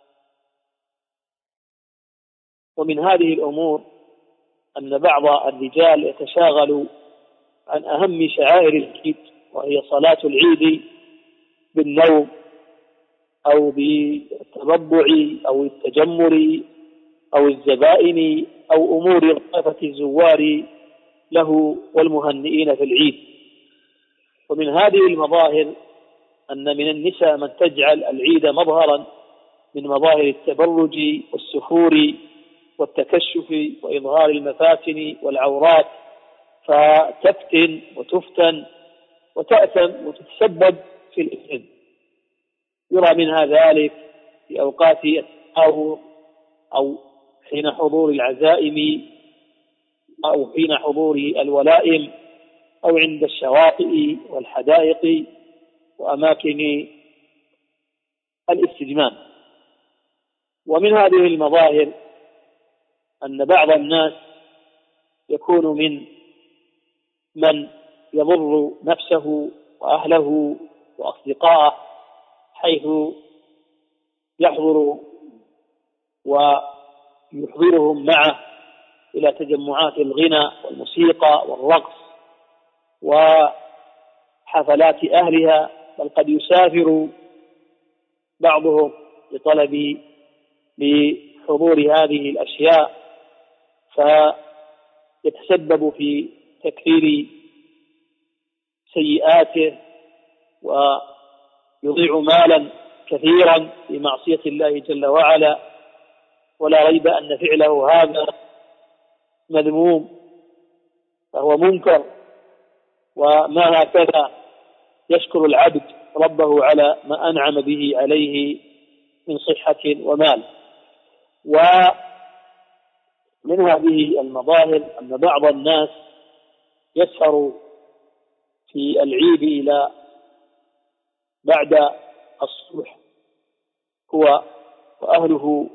ومن هذه الأمور أن بعض الرجال يتشاغل عن أهم شعائر العيد، وهي صلاة العيد، بالنوم أو بالتربع أو التجمر أو الزبائن أو أمور رأفة الزوار له والمهنئين في العيد. ومن هذه المظاهر أن من النساء من تجعل العيد مظهرا من مظاهر التبرج والسفور والتكشف وإظهار المفاتن والعورات، فتفتن وتفتن وتأثم وتتسبب في الإثم. يرى منها ذلك في أوقات التهاور أو حين حضور العزائم أو حين حضور الولائم أو عند الشواطئ والحدائق وأماكن الاستجمام. ومن هذه المظاهر أن بعض الناس يكون من يضر نفسه وأهله وأصدقائه، حيث يحضر ويحضرهم معه إلى تجمعات الغنى والموسيقى والرقص وحفلات أهلها، بل قد يسافر بعضهم لحضور هذه الأشياء، فيتسبب في تكثير سيئاته ويضيع مالا كثيرا في معصية الله جل وعلا. ولا ريب أن فعله هذا مذموم، فهو منكر، وما هكذا يشكر العبد ربه على ما أنعم به عليه من صحة ومال. ومن هذه المظاهر أن بعض الناس يسهر في العيد إلى بعد الصبح هو وأهله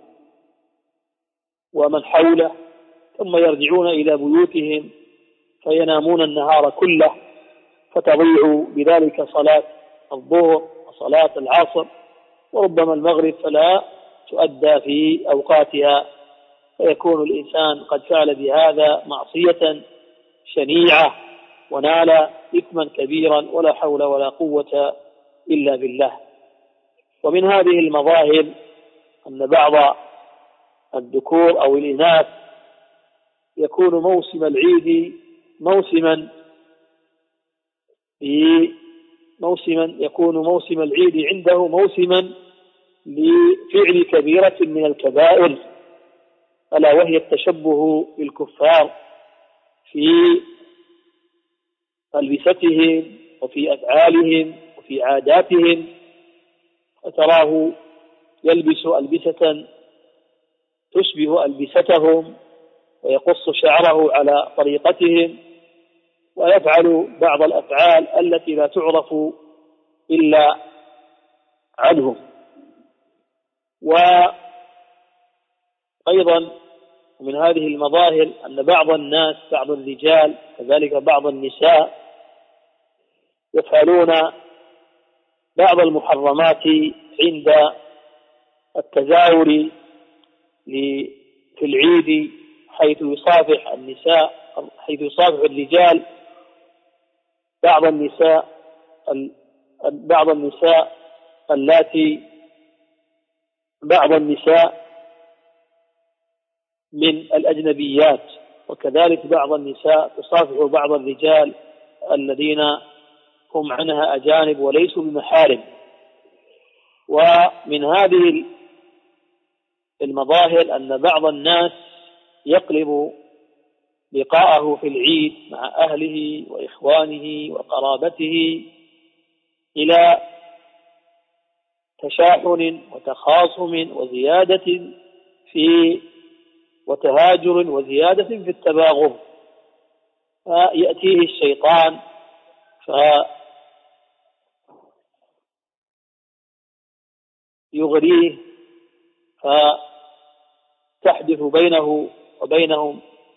ومن حوله، ثم يرجعون إلى بيوتهم فينامون النهار كله، فتضيع بذلك صلاة الظهر وصلاة العصر وربما المغرب فلا تؤدى في أوقاتها، فيكون الإنسان قد فعل بهذا معصية شنيعة ونال إثما كبيرا ولا حول ولا قوة إلا بالله. ومن هذه المظاهر أن بعض الذكور أو الإناث يكون موسم العيد يكون موسم العيد عنده موسما لفعل كبيرة من الكبائر، ألا وهي التشبه بالكفار في ألبستهم وفي أفعالهم وفي عاداتهم، فتراه يلبس ألبسة تشبه ألبستهم ويقص شعره على طريقتهم ويفعل بعض الأفعال التي لا تعرف إلا عنهم. وأيضا من هذه المظاهر أن بعض الناس، بعض الرجال كذلك بعض النساء، يفعلون بعض المحرمات عند التزاور في العيد، حيث يصافح الرجال بعض النساء من الأجنبيات، وكذلك بعض النساء تصافح بعض الرجال الذين هم عنها أجانب وليسوا بمحارم. ومن هذه المظاهر أن بعض الناس يقلب لقاءه في العيد مع أهله وإخوانه وقرابته إلى تشاحن وتخاصم وتهاجر وزيادة في التباغض، فيأتيه الشيطان فيغريه فتحدث بينه وبينهم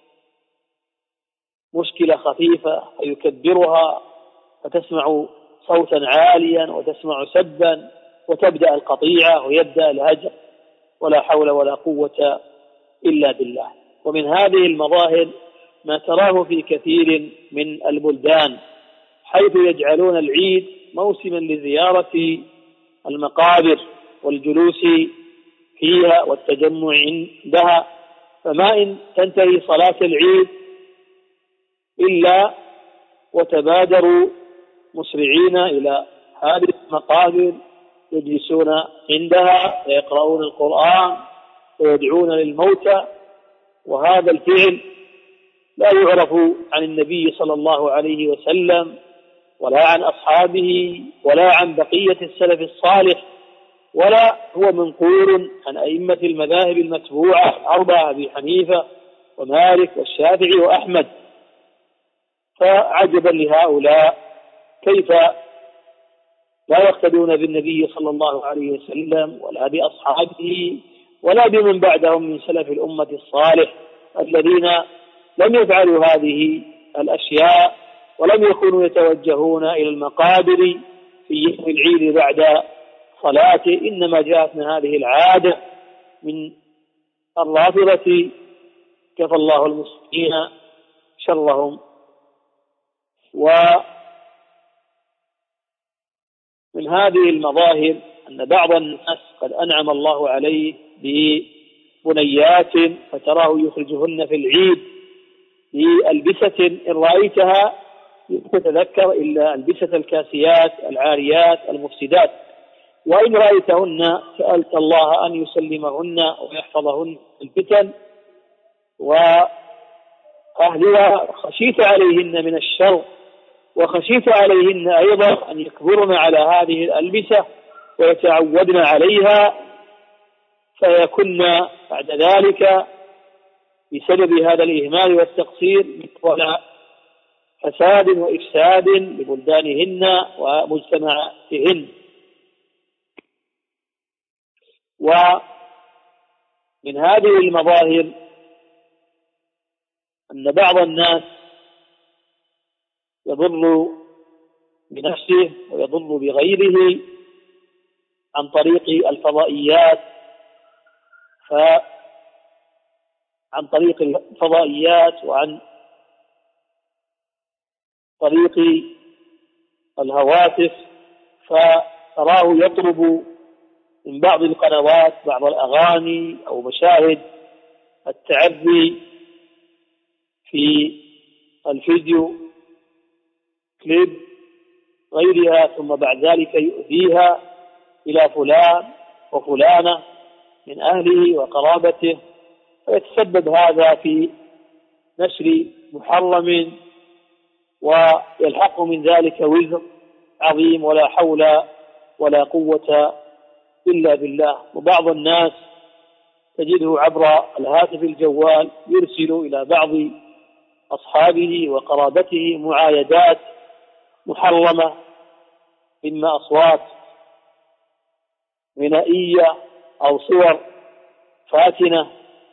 مشكلة خفيفة فيكبرها، فتسمع صوتا عاليا وتسمع سبا وتبدأ القطيعة ويبدأ الهجر، ولا حول ولا قوة إلا بالله. ومن هذه المظاهر ما تراه في كثير من البلدان، حيث يجعلون العيد موسما لزيارة المقابر والجلوس فيها والتجمع عندها، فما إن تنتهي صلاة العيد إلا وتبادروا مسرعين إلى هذه المقابر يجلسون عندها ويقرؤون القرآن ويدعون للموتى، وهذا الفعل لا يعرف عن النبي صلى الله عليه وسلم ولا عن أصحابه ولا عن بقية السلف الصالح، ولا هو منقول عن أئمة المذاهب المتبوعة الأربعة أبي حنيفة ومالك والشافعي وأحمد. فعجبا لهؤلاء كيف لا يقتدون بالنبي صلى الله عليه وسلم ولا بأصحابه ولا بمن بعدهم من سلف الأمة الصالح الذين لم يفعلوا هذه الأشياء ولم يكونوا يتوجهون إلى المقابر في يوم العيد بعد صلاته، إنما جاءتنا هذه العادة من الرافضة كفى الله المسلمين شرهم. ومن هذه المظاهر أن بعض الناس قد أنعم الله عليه ببنيات فتراه يخرجهن في العيد بألبسة إن رأيتها تتذكر إلا ألبسة الكاسيات العاريات المفسدات، وإن رأيتهن سألت الله أن يسلمهن ويحفظهن الفتن وأهلها، خشيت عليهن من الشر وخشيت عليهن أيضا أن يكبرن على هذه الألبسة ويتعودن عليها فيكن بعد ذلك بسبب هذا الإهمال والتقصير مثل فساد وإفساد لبلدانهن ومجتمعاتهن. ومن هذه المظاهر أن بعض الناس يضر بنفسه ويضر بغيره عن طريق الفضائيات، عن طريق الفضائيات وعن طريق الهواتف، فتراه يطلب من بعض القنوات بعض الأغاني أو مشاهد التعبي في الفيديو كليب غيرها، ثم بعد ذلك يؤديها إلى فلان وفلانة من أهله وقرابته، فيتسبب هذا في نشر محرم ويلحق من ذلك وزر عظيم ولا حول ولا قوة إلا بالله. وبعض الناس تجده عبر الهاتف الجوال يرسل إلى بعض أصحابه وقرابته معايدات محرمة، إما أصوات غنائية أو صور فاتنة،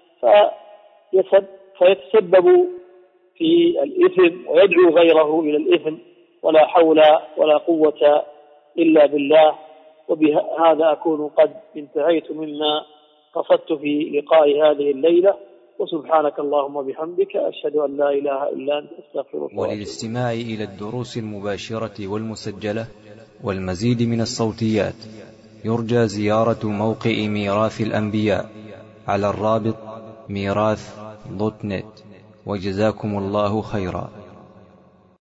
فيتسبب في الإثم ويدعو غيره إلى الإثم، ولا حول ولا قوة إلا بالله. وبهذا أكون قد انتهيت مما قصدت في لقاء هذه الليلة، وسبحانك اللهم وبحمدك أشهد أن لا إله إلا أنت أستغفرك. وللاستماع إلى الدروس المباشرة والمسجلة والمزيد من الصوتيات يرجى زيارة موقع ميراث الأنبياء على الرابط ميراث.net. وجزاكم الله خيرا.